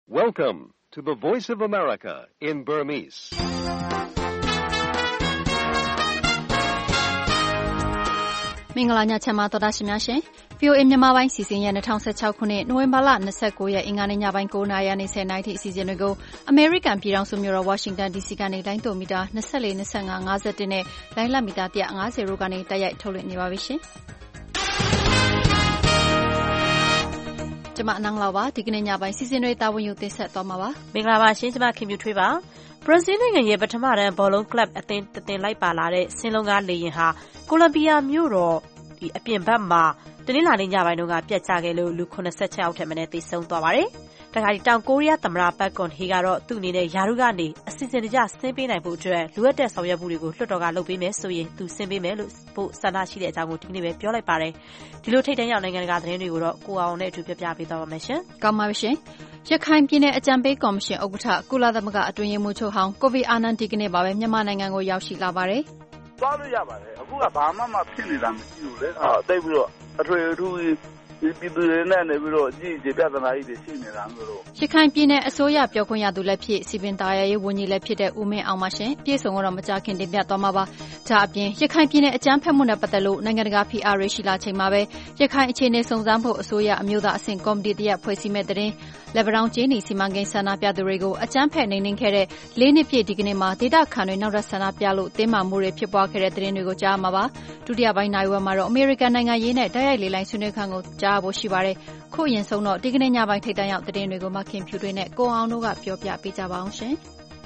Welcome to the Voice of America in Burmese. ။မင်္ဂလာညချမ်းပါသောတာရှင်များရှင်။ VOA မြန်မာပိုင်းစီစဉ်ရဲ့2016ခုနှစ်နိုဝင်ဘာလ29ရက်အင်္ဂါနေ့ညပိုင်း9:00နာရီနဲ့10:00နာရီထိအစီအစဉ်တွေကိုအမေရိကန်ပြည်ထောင်စုမြို့တော် Washington DC ကနေလိုင်းတိုမီတာ24 25 51နဲ့လိုင်းလမီတာ150တို့ကနေတိုက်ရိုက်ထုတ်လွှင့်နေပါပြီရှင်။ကျွန်မအနန်းလောက်ပါဒီကနေ့ညပိုင်းစီစဉ်တွေတာဝန်ယူတင်ဆက်သွားမှာပါ။မင်္ဂလာပါရှင်ကျွန်မခင်မြူထွေးပါ။ဘရာဇီးနိုင်ငံရဲ့ပထမတန်းဘောလုံးကလပ်အသင်းတင်လိုက်ပါလာတဲ့စင်လုံးကားလေယာဉ်ဟာကိုလံဘီယာမြို့တော်အပြင်ဘက်မှာတနင်္လာနေ့ညပိုင်းတုန်းကပြတ်ကျခဲ့လို့လူ86ယောက်ထက်မနည်းသေဆုံးသွားပါတယ်။တခါတောင်ကိုရီးယားသမ္မတပတ်ကွန်ဟေကတော့သူ့အနေနဲ့ယာရုကနေအစီအစဉ်တကျဆင်းပေးနိုင်ဖို့အတွက်လိုအပ်တဲ့ဆောင်ရွက်မှုတွေကိုလွှတ်တော်ကလုပ်ပေးမယ်ဆိုရင်သူဆင်းပေးမယ်လို့ပို့ဆန္ဒရှိတဲ့အကြောင်းကိုဒီနေ့ပဲပြောလိုက်ပါတယ်။ဒီလိုထိတ်တန့်ရောက်နိုင်ငံတကာသတင်းတွေကိုတော့ကိုအောင်နဲ့အတူပြပြပေးသွားပါမယ်ရှင်။ကောင်းပါပြီရှင်။ရခိုင်ပြည်နယ်အကြံပေးကော်မရှင်ဥက္ကဋ္ဌကုလသမဂ္ဂအတွင်းရေးမှူးချုပ်ဟောင်းကိုဗီအာနန်ဒီကနေ့ပါပဲမြန်မာနိုင်ငံကိုရောက်ရှိလာပါတယ်။သွားလို့ရပါတယ်။အခုကဘာမှဖြစ်နေတာမရှိဘူးလေ။တိတ်ပြီးတော့အထွေထူးပြည်သူတွေနဲ့နေပြီးတော့ကြည်ကြပြဿနာကြီးတွေရှိနေတာမျိုးလို့ရခိုင်ပြည်နယ်အစိုးရပြောခွင့်ရသူလည်းဖြစ်စီပင်သားရေးဝန်ကြီးလည်းဖြစ်တဲ့ဦးမင်းအောင်ပါရှင်ပြည်စုံတော့မကြခင်တင်ပြသွားမှာပါဒါအပြင်ရခိုင်ပြည်နယ်အကြမ်းဖက်မှုနဲ့ပတ်သက်လို့နိုင်ငံတကာဖိအားတွေရှိလာချိန်မှာပဲရခိုင်အခြေအနေစုံစမ်းဖို့အစိုးရအမျိုးသားအဆင့်ကော်မတီတရက်ဖွဲ့စည်းမဲ့တဲ့လက်ဗရောင်ကျင်းနီစီမံကိန်းဆန္ဒပြသူတွေကိုအကြမ်းဖက်နှိမ်နင်းခဲ့တဲ့၄နှစ်ပြည့်ဒီကနေ့မှာဒေသခံတွေနောက်ထပ်ဆန္ဒပြလို့တင်းမာမှုတွေဖြစ်ပွားခဲ့တဲ့တဲ့ရင်တွေကိုကြားမှာပါဒုတိယပိုင်းနိုင်ဝက်မှာတော့အမေရိကန်နိုင်ငံရေးနဲ့တိုက်ရိုက်လေလိုင်းဆွေးနွေးခန်းကိုကြားဖို့ရှိပါတယ်ခုအရင်ဆုံးတော့ဒီကနေ့ညပိုင်းထိပ်တန်းရောက်တဲ့ရင်တွေကိုမခင်ဖြူတွေနဲ့ကိုအောင်တို့ကပြောပြပေးကြပါအောင်ရှင်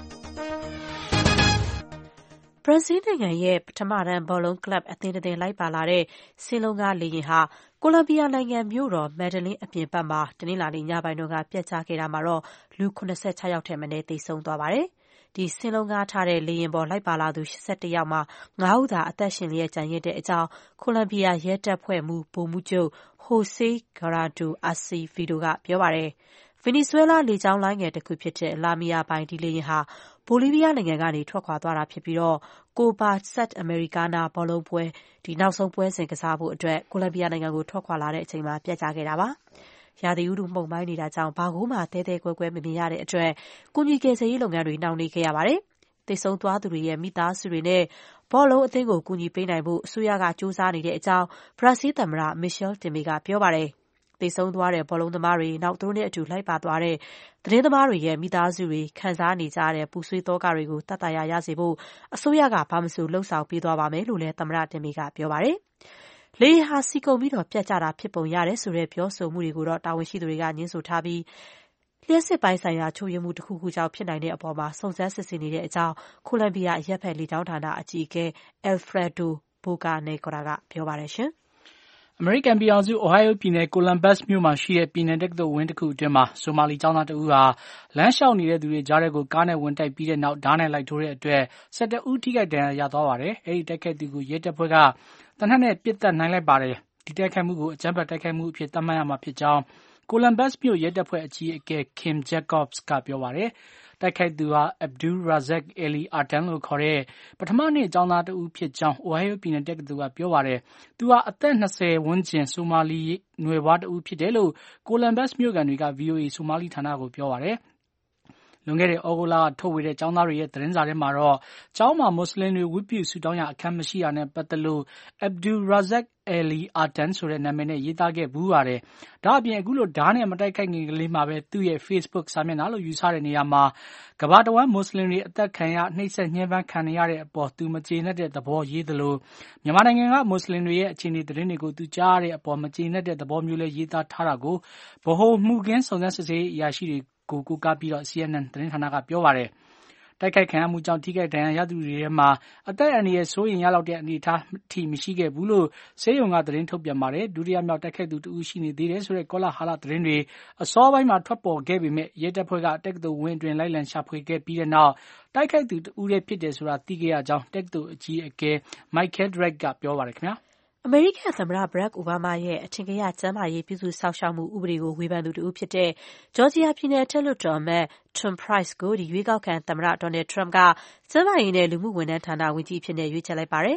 ဘရာဇီးနိုင်ငံရဲ့ပထမတန်းဘောလုံးကလပ်အသင်းတင်လိုက်ပါလာတဲ့စင်လုံးကားလေယာဉ်ဟာကိုလံဘီယာနိုင်ငံမြို့တော်မက်ဒလင်းအပြင်ဘက်မှာတနင်္လာနေ့ညပိုင်းတုန်းကပြတ်ကျခဲ့တာမှာတော့လူ86ယောက်ထက်မနည်းသေဆုံးသွားပါတယ်။ဒီစင်လုံးကားထားတဲ့လေယာဉ်ပေါ်လိုက်ပါလာသူ81ယောက်မှာ9ဦးသာအသက်ရှင်လျက်ကျန်ရစ်တဲ့အကြောင်းကိုလံဘီယာရဲတပ်ဖွဲ့မှူးဗိုလ်မှူးချုပ်ဟိုဆေးဂရာဒိုအာစီဗီဒိုကပြောပါတယ်။ဗင်နီဇွဲလားလေကြောင်းလိုင်းငယ်တစ်ခုဖြစ်တဲ့လာမီယာပိုင်ဒီလေယာဉ်ဟာဘိုလီးဗီးယားနိုင်ငံကနေထွက်ခွာသွားတာဖြစ်ပြီးတော့ကိုပါဆက်အမေရိကာနာဘောလုံးပွဲဒီနောက်ဆုံးပွဲစဉ်ကစားဖို့အတွက်ကိုလံဘီယာနိုင်ငံကိုထွက်ခွာလာတဲ့အချိန်မှာပြတ်ကျခဲ့တာပါ။ရာသီဥတုမှုန်ပိုင်းနေတာကြောင့်ဘာကိုမှတဲတဲကွဲကွဲမမြင်ရတဲ့အတွက်ကုညီကယ်ဆယ်ရေးလုပ်ငန်းတွေနှောင့်နှေးခဲ့ရပါတယ်။သေဆုံးသွားသူတွေရဲ့မိသားစုတွေနဲ့ဘောလုံးအသင်းကိုကူညီပေးနိုင်ဖို့အစိုးရကစူးစမ်းနေတဲ့အကြောင်းဘရာဇီးသမ္မတမီရှယ်တင်မီကပြောပါတယ်။သေဆုံးသွားတဲ့ဘောလုံးသမားတွေနောက်သူတို့နဲ့အတူလိုက်ပါသွားတဲ့သတင်းသမားတွေရဲ့မိသားစုတွေခံစားနေကြတဲ့ပူဆွေးသောကတွေကိုတတ်တာရစေဖို့အစိုးရကဘာမဆိုလှုံ့ဆော်ပေးသွားပါမယ်လို့လည်းသမ္မတတင်မီကပြောပါတယ်။လေယာဉ်ဟာစီကုန်ပြီးတော့ပြတ်ကျတာဖြစ်ပုံရတယ်ဆိုတဲ့ပြောဆိုမှုတွေကိုတော့တာဝန်ရှိသူတွေကညှင်းဆိုထားပြီးလျှက်စစ်ပိုင်းဆိုင်ရာချို့ယွင်းမှုတစ်ခုခုကြောင့်ဖြစ်နိုင်တဲ့အပေါ်မှာစုံစမ်းစစ်ဆေးနေတဲ့အကြောင်းကိုလံဘီယာအရက်ဖက်လေကြောင်းဌာနအကြီးအကဲအယ်ဖရက်ဒိုဘိုကာနေကော်ရာကပြောပါတယ်ရှင်။အမေရိကန်ပြည်ထောင်စုအိုဟိုင်းယိုပြည်နယ်ကိုလံဘတ်မြို့မှာရှိတဲ့ပြည်နယ်တက္ကသိုလ်ဝင်းတစ်ခုအတွင်းမှာဆိုမာလီကျောင်းသားတဦးဟာလမ်းလျှောက်နေတဲ့သူတွေကြားထဲကိုကားနဲ့ဝင်တိုက်ပြီးတဲ့နောက်ဓာတ်နဲ့လိုက်ထိုးတဲ့အတွက်12ဦးထိခိုက်ဒဏ်ရာရသွားပါတယ်။အဲဒီတိုက်ခိုက်သူကိုရဲတပ်ဖွဲ့ကတနက်နဲ့ပစ်တက်နိုင်လိုက်ပါတယ်။ဒီတိုက်ခိုက်မှုကိုအကြမ်းဖက်တိုက်ခိုက်မှုအဖြစ်သတ်မှတ်ရမှာဖြစ်ကြောင်းကိုလံဘတ်မြို့ရဲတပ်ဖွဲ့အကြီးအကဲ Kim Jacobs ကပြောပါတယ်။တိုက်ခိုက်သူဟာ Abdul Razak Ali Artan လို့ခေါ်တဲ့ပထမနှစ်ကျောင်းသားတဦးဖြစ်ကြောင်းအိုဟိုင်းယိုပြည်နယ်တက္ကသိုလ်ကပြောပါတယ်။သူဟာအသက်20ဝန်းကျင်ဆိုမာလီနွယ်ဖွားတဦးဖြစ်တယ်လို့ကိုလံဘတ်မြို့ကန်တွေက VOA ဆိုမာလီဌာနကိုပြောပါတယ်။လွန်ခဲ့တဲ့ဩဂုတ်လကထုတ်ဝေတဲ့ကျောင်းသားတွေရဲ့သတင်းစာထဲမှာတော့ကျောင်းမှာမွတ်စလင်တွေဝတ်ပြုဆုတောင်းရအခမ်းမရှိတာနဲ့ပတ်သက်လို့ Abdul Razak Ali Artan ဆိုတဲ့နာမည်နဲ့ရေးသားခဲ့ဘူးပါတယ်။ဒါအပြင်အခုလိုဓာတ်နဲ့မတိုက်ခိုက်ခင်ကလေးမှာပဲသူ့ရဲ့ Facebook စာမျက်နှာလို့ယူဆတဲ့နေရာမှာကမ္ဘာတဝန်းမွတ်စလင်တွေအသက်ခံရနှိပ်စက်ညှဉ်းပန်းခံနေရတဲ့အပေါ်သူမကျေနပ်တဲ့သဘောရေးသလိုမြန်မာနိုင်ငံကမွတ်စလင်တွေရဲ့အခြေအနေသတင်းတွေကိုသူကြားရတဲ့အပေါ်မကျေနပ်တဲ့သဘောမျိုးလေးရေးသားထားတာကိုဗဟိုမှုခင်းစုံစမ်းစစ်ဆေးရေးအရာရှိတွေကိုကိုးကားပြီးတော့ CNN သတင်းဌာနကပြောပါတယ်။တိုက်ခိုက်ခံရမှုကြောင့်ထိခိုက်ဒဏ်ရာရသူတွေထဲမှာအသက်အန္တရာယ်စိုးရိမ်ရလောက်တဲ့အနေအထားထိမရှိခဲ့ဘူးလို့ဆေးရုံကသတင်းထုတ်ပြန်ပါတယ်။ဒုတိယမြောက်တိုက်ခိုက်သူတဦးရှိနေသေးတယ်ဆိုတဲ့ကောလာဟလသတင်းတွေအစောပိုင်းမှာထွက်ပေါ်ခဲ့ပေမဲ့ရဲတပ်ဖွဲ့ကတက္ကသိုလ်ဝင်းအတွင်းလိုက်လံရှာဖွေခဲ့ပြီးတဲ့နောက်တိုက်ခိုက်သူတဦးလည်းဖြစ်တယ်ဆိုတာသိခဲ့ရကြောင်းတက္ကသိုလ်အကြီးအကဲ Michael Drake ကပြောပါတယ်ခင်ဗျာ။အမေရိကန်သမ္မတဘရက်အိုဘားမားရဲ့အထင်ကရကျန်းမာရေးပြုစုစောင့်ရှောက်မှုဥပဒေကိုဝေဖန်သူတဦးဖြစ်တဲ့ဂျော်ဂျီယာပြည်နယ်အထက်လွှတ်တော်အမတ် Tom Price ကိုရွေးကောက်ခံသမ္မတ Donald Trump ကကျန်းမာရေးနဲ့လူမှုဝန်ထမ်းဌာနဝန်ကြီးအဖြစ်ရွေးချယ်လိုက်ပါတယ်။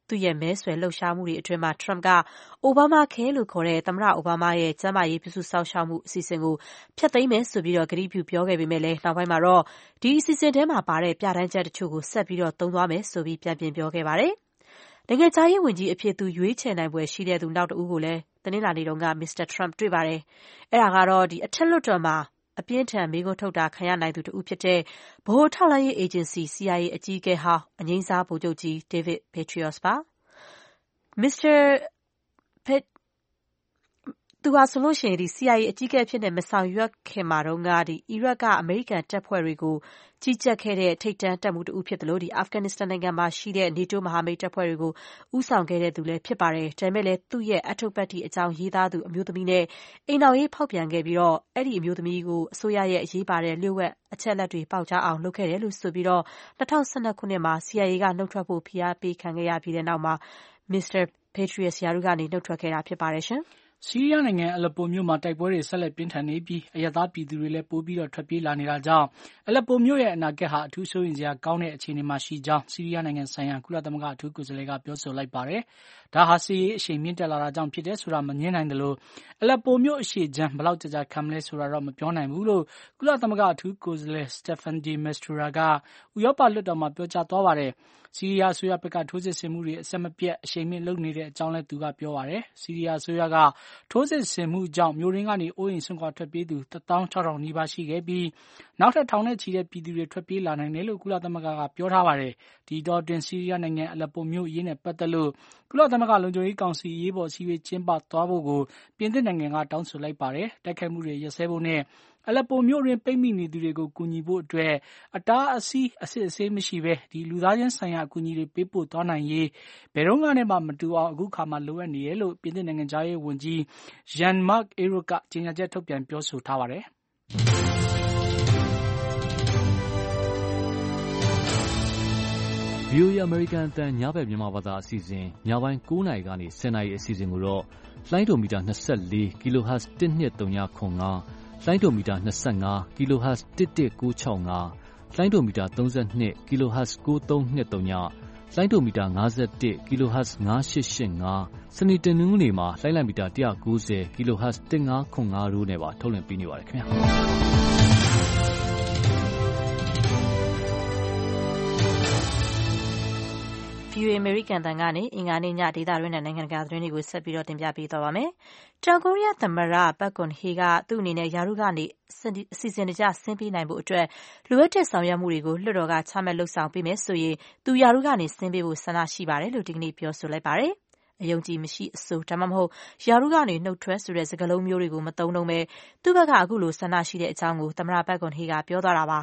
သူ့ရဲ့မဲဆွယ်လှုပ်ရှားမှုတွေအတွင်းမှာ Trump က Obamacare လို့ခေါ်တဲ့ သမ္မတအိုဘားမားရဲ့ကျန်းမာရေးပြုစုစောင့်ရှောက်မှုအစီအစဉ်ကိုဖျက်သိမ်းမယ်ဆိုပြီးကတိပြုပြောခဲ့ပေမဲ့လည်းနောက်ပိုင်းမှာတော့ဒီအစီအစဉ်ထဲမှာပါတဲ့ပြဋ္ဌာန်းချက်တချို့ကိုဆက်ပြီးသုံးသွားမယ်ဆိုပြီးပြန်ပြင်ပြောခဲ့ပါတယ်။နိုင်ငံခြားရေးဝန်ကြီးအဖြစ်သူရွေးချယ်နိုင်ဖွယ်ရှိတဲ့သူနောက်တဦးကိုလည်းတနင်္လာနေ့တုန်းက Mr. Trump တွေ့ပါတယ်။အဲ့ဒါကတော့အထက်လွှတ်တော်မှာအပြင်းထန်မေးခွန်းထုတ်တာခံရနိုင်သူတဦးဖြစ်တဲ့ဗဟိုထောက်လှမ်းရေးအေဂျင်စီ CIA အကြီးအကဲဟောင်းအငြိမ်းစားဗိုလ်ချုပ်ကြီး David Petraeus ပါသူဟာဆိုလို့ရှိရင်CIA အကြီးအကဲအဖြစ်မဆောင်ရွက်ခင်မှာတုန်းကအီရတ်ကအမေရိကန်တပ်ဖွဲ့တွေကိုကြီးကြပ်ခဲ့တဲ့ထိပ်တန်းတပ်မှူးတဦးဖြစ်တယ်လို့အာဖဂန်နစ္စတန်နိုင်ငံမှာရှိတဲ့ NATO မဟာမိတ်တပ်ဖွဲ့တွေကိုဦးဆောင်ခဲ့တဲ့သူလည်းဖြစ်ပါတယ်။ဒါပေမဲ့လည်းသူ့ရဲ့အထုပ္ပတ္တိအကြောင်းရေးသားသူအမျိုးသမီးနဲ့အိမ်တော်ရေးဖောက်ပြန်ခဲ့ပြီးအဲ့ဒီအမျိုးသမီးကိုအစိုးရရဲ့အရေးပါတဲ့လျှို့ဝှက်အချက်လက်တွေပေါက်ကြားအောင်လုပ်ခဲ့တယ်လို့ဆိုပြီး2012ခုနှစ်မှာ CIA ကနှုတ်ထွက်ဖို့ဖိအားပေးခံခဲ့ရပြီးတဲ့နောက်မှာ Mr. Petraeus ရာထူးကနေနှုတ်ထွက်ခဲ့တာဖြစ်ပါတယ်ရှင်။ဆီးရီးယားနိုင်ငံအလက်ပိုမြို့မှာတိုက်ပွဲတွေဆက်လက်ပြင်းထန်နေပြီးအရပ်သားပြည်သူတွေလည်းပိုပြီးထွက်ပြေးလာနေတာကြောင့်အလက်ပိုမြို့ရဲ့အနာဂတ်ဟာအထူးစိုးရိမ်စရာကောင်းတဲ့အခြေအနေမှာရှိကြောင်းဆီးရီးယားနိုင်ငံဆိုင်ရာကုလသမဂ္ဂအထူးကိုယ်စားလှယ်ကပြောဆိုလိုက်ပါတယ်။ဒါဟာစစ်ရေးအရှိန်မြင့်တက်လာတာကြောင့်ဖြစ်တယ်ဆိုတာမငြင်းနိုင်သလိုအလက်ပိုမြို့အရှေ့ခြမ်းဘယ်လောက်ကြာခံမလဲဆိုတာတော့မပြောနိုင်ဘူးလို့ကုလသမဂ္ဂအထူးကိုယ်စားလှယ် Staffan de Mistura ကဥရောပလွှတ်တော်မှာပြောကြားသွားပါတယ်။ဆီးရီးယားအစိုးရဘက်ကထိုးစစ်ဆင်မှုတွေအဆက်မပြတ်အရှိန်မြင့်လုပ်နေတဲ့အကြောင်းလည်းသူကပြောပါတယ်။ဆီးရီးယားအစိုးရကထိုးစစ်ဆင်မှုကြောင့်မြို့ရင်းကနေအိုးအိမ်စွန့်ခွာထွက်ပြေးသူ16000နီးပါးရှိခဲ့ပြီးနောက်ထပ်ထောင်နဲ့ချီတဲ့ပြည်သူတွေထွက်ပြေးလာနိုင်တယ်လို့ကုလသမဂ္ဂကပြောထားပါတယ်။ဒီတော့တွင်ဆီးရီးယားနိုင်ငံအလက်ပိုမြို့အရေးနဲ့ပတ်သက်လို့ကုလသမဂ္ဂလုံခြုံရေးကောင်စီအရေးပေါ်အစည်းအဝေးကျင်းပသွားဖို့ကိုပြင်သစ်နိုင်ငံကတောင်းဆိုလိုက်ပါတယ်။တိုက်ခိုက်မှုတွေရပ်စဲဖို့နဲ့အလက်ပိုမြို့တွင်ပိတ်မိနေသူတွေကိုကူညီဖို့အတွက်အတားအဆီးအစစ်အဆေးမရှိဘဲလူသားချင်းဆိုင်ရာအကူအညီတွေပေးပို့သွားနိုင်ရေးဘယ်တော့မှမတူအောင်အခုခါမှာလိုအပ်နေတယ်လို့ပြင်သစ်နိုင်ငံသားရေးဝန်ကြီး Jean-Marc Ayrault ကကြေညာချက်ထုတ်ပြန်ပြောဆိုထားပါတယ်။ VOA အမေရိကန်အသံညဘက်မြန်မာဘာသာအစီအစဉ်ညပိုင်း9နာရီကနေ10နာရီအစီအစဉ်ကိုတော့လိုင်းဒိုမီတာ24 kHz 12395လိုင်းဒိုမီတာ25 kHz 11965လိုင်းဒိုမီတာ32 kHz 9323လိုင်းဒိုမီတာ51 kHz 9885စနေတနင်္ဂနွေမှာလိုင်းလံမီတာ190 kHz 1505တို့နဲ့ပါထုတ်လွှင့်ပေးနေပါတယ်ခင်ဗျာ VOA American တန်ကနေအင်္ဂါနေ့ညဒေသတွင်းနဲ့နိုင်ငံတကာသတင်းတွေကိုဆက်ပြီးတင်ပြပေးသွားပါမယ်။တောင်ကိုရီးယားသမ္မတပက်ကွန်ဟေကသူ့အနေနဲ့ယာရုကနေအစီအစဉ်တကျဆင်းပေးနိုင်ဖို့အတွက်လိုအပ်တဲ့ဆောင်ရွက်မှုတွေကိုလွှတ်တော်ကချမှတ်လုပ်ဆောင်ပေးမယ်ဆိုရင်သူယာရုကနေဆင်းပေးဖို့ဆန္ဒရှိပါတယ်လို့ဒီကနေ့ပြောဆိုလိုက်ပါတယ်။အယုံကြည်မရှိအဆိုဒါမှမဟုတ်ယာရုကနေနှုတ်ထွက်ဆိုတဲ့စကားလုံးမျိုးတွေကိုမသုံးတော့ဘဲသူ့ဘက်ကအခုလိုဆန္ဒရှိတဲ့အကြောင်းကိုသမ္မတပက်ကွန်ဟေကပြောသွားတာပါ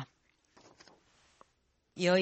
။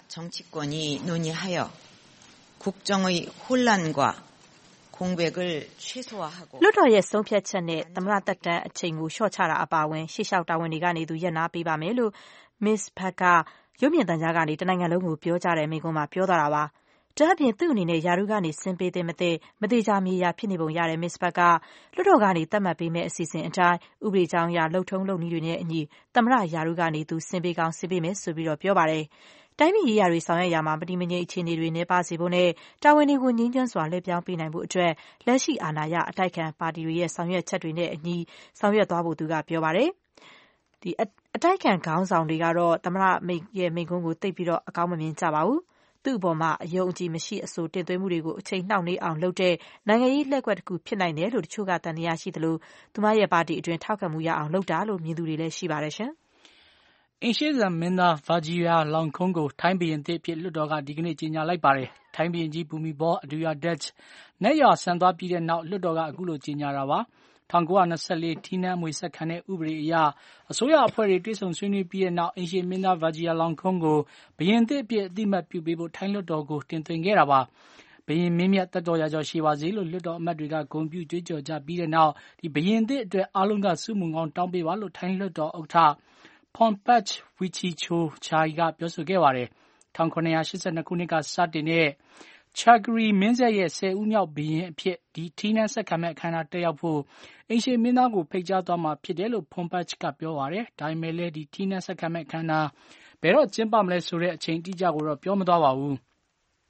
လွှတ်တော်ရဲ့ဆုံးဖြတ်ချက်နဲ့သမ္မတသက်တမ်းအချိန်ကိုလျှော့ချတာအပါအဝင်ရှေ့လျှောက်တာဝန်တွေကနေသူရပ်နားပေးပါမယ်လို့ Ms. Park ကရုပ်မြင်သံကြားကနေတနိုင်ငံလုံးကိုပြောကြားတဲ့မိန့်ခွန်းမှာပြောသွားတာပါ။ဒါ့အပြင်သူ့အနေနဲ့ယာရုကနေဆင်းပေးတဲ့မသေချာမြေယာဖြစ်နေပုံရတဲ့ Ms. Park ကလွှတ်တော်ကနေသတ်မှတ်ပေးမယ့်အစီအစဉ်အတိုင်းဥပဒေကြောင်းအရလုပ်ထုံးလုပ်နည်းတွေနဲ့အညီသမ္မတယာရုကနေသူဆင်းပေးကောင်းဆင်းပေးမယ်ဆိုပြီးပြောပါတယ်။တိုင်းပြည်ရေးရာတွေဆောင်ရွက်ရာမှာမတည်မငြိမ်အခြေအနေတွေနည်းပါးစေဖို့နဲ့တာဝန်တွေကိုငြိမ်းချမ်းစွာလွှဲပြောင်းပေးနိုင်ဖို့အတွက်လက်ရှိအာဏာရအတိုက်အခံပါတီတွေရဲ့ဆောင်ရွက်ချက်တွေနဲ့အညီဆောင်ရွက်သွားဖို့သူကပြောပါတယ်။အတိုက်အခံခေါင်းဆောင်တွေကတော့သမ္မတရဲ့မိန့်ခွန်းကိုသိပ်ပြီးအကောင်းမမြင်ကြပါဘူး။သူ့အပေါ်မှာအယုံအကြည်မရှိအဆိုတင်သွင်းမှုတွေကိုအချိန်နှောင့်နှေးအောင်လုပ်တဲ့နိုင်ငံရေးလှည့်ကွက်တစ်ခုဖြစ်နိုင်တယ်လို့တချို့ကသံသယရှိသလိုသူမရဲ့ပါတီအတွင်းထောက်ခံမှုရအောင်လုပ်တာလို့မြင်သူတွေလည်းရှိပါတယ်ရှင်။အိမ်ရှေ့စံမင်းသား Vajiralongkorn ကိုထိုင်းဘုရင်သစ်အဖြစ်လွှတ်တော်ကဒီကနေ့ကြေညာလိုက်ပါတယ်။ထိုင်းဘုရင်ကြီးဘူမိဘော Adulyadej နတ်ရွာစံသွားပြီးတဲ့နောက်လွှတ်တော်ကအခုလိုကြေညာတာပါ။1924ထီးနန်းအမွေဆက်ခံတဲ့ဥပဒေအရအစိုးရအဖွဲ့တွေတွေ့ဆုံဆွေးနွေးပြီးတဲ့နောက်အိမ်ရှေ့မင်းသား Vajiralongkorn ကိုဘုရင်သစ်အဖြစ်အသိအမှတ်ပြုပေးဖို့ထိုင်းလွှတ်တော်ကိုတင်သွင်းခဲ့တာပါ။ဘုရင်မင်းမြတ်သက်တော်ရာကျော်ရှည်ပါစေလို့လွှတ်တော်အမတ်တွေကဂုဏ်ပြုကြွေးကြော်ကြပြီးတဲ့နောက်ဘုရင်သစ်အတွက်အားလုံးကဆုမွန်ကောင်းတောင်းပေးပါလို့ထိုင်းလွှတ်တော်ဥက္ကဋ္ဌPhonpach Vichichochai ကပြောဆိုခဲ့ပါတယ်။1782ခုနှစ်ကစတင်တဲ့ Chakri မင်းဆက်ရဲ့10ဦးမြောက်ဘုရင်အဖြစ်ဒီထီးနန်းဆက်ခံမဲ့အခမ်းအနားတက်ရောက်ဖို့အိမ်ရှေ့မင်းသားကိုဖိတ်ကြားသွားမှာဖြစ်တယ်လို့ Phonpach ကပြောပါတယ်။ဒါပေမဲ့လည်းဒီထီးနန်းဆက်ခံမဲ့အခမ်းအနားဘယ်တော့ကျင်းပမလဲဆိုတဲ့အချိန်အတိအကျကိုတော့ပြောမသွားပါဘူး။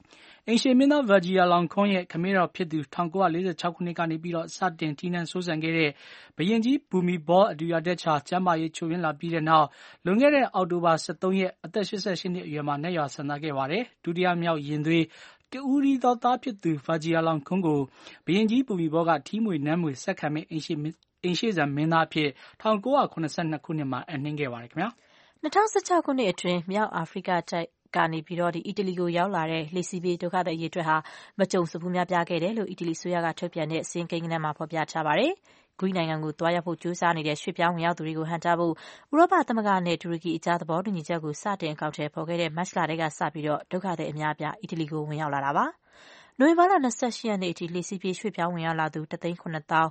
အိမ်ရှေမင်းသား Vajira Longkorn ရဲ့ခမင်းတော်ဖြစ်သူ1946 ခုနှစ်ကနေပြီးတော့စတင်ထီးနှံဆိုးဆန်ခဲ့တဲ့ဘုရင်ကြီးဘူမီဘောအဒူယာဒက်ချာကျမ်းမာရေးချို့ယွင်းလာပြီးတဲ့နောက်လွန်ခဲ့တဲ့အောက်တိုဘာ23ရက်အသက်88နှစ်အရွယ်မှာနတ်ရွာဆန္ဒခဲ့ပါတယ်။ဒုတိယမြောက်ရင်သွေးတူရီတော်သားဖြစ်သူ Vajira Longkorn ကိုဘုရင်ကြီးဘူမီဘောကထီးမွေနမ်းမွေဆက်ခံမဲ့အိမ်ရှေဇံမင်းသားဖြစ်1982ခုနှစ်မှာအနှင်းခဲ့ပါတယ်ခင်ဗျာ။2016ခုနှစ်အတွင်းမြောက်အာဖရိကတိုက်ကနေပြီးတော့အီတလီကိုရောက်လာတဲ့လေစီဘေးဒုက္ခသည်အရေးအတွက်ဟာမကြုံစဘူးများပြားခဲ့တယ်လို့အီတလီဆိုရကထုတ်ပြန်တဲ့စီရင်ကိန်းကနန်းမှာဖော်ပြထားပါတယ်။ဂရိနိုင်ငံကိုတွားရောက်ဖို့ကြိုးစားနေတဲ့ရွှေ့ပြောင်းဝင်ရောက်သူတွေကိုဟန်တာဖို့ဥရောပသမဂ္ဂနဲ့တူရကီအကြားသဘောတူညီချက်ကိုစတင်အကောင့်ထဲပေါ်ခဲ့တဲ့မတ်လတည်းကစပြီးတော့ဒုက္ခသည်အများအပြားအီတလီကိုဝင်ရောက်လာတာပါ။နိုဝင်ဘာလ28ရက်နေ့အထိလေစီဘေးရွှေ့ပြောင်းဝင်ရောက်လာသူ1,900,1299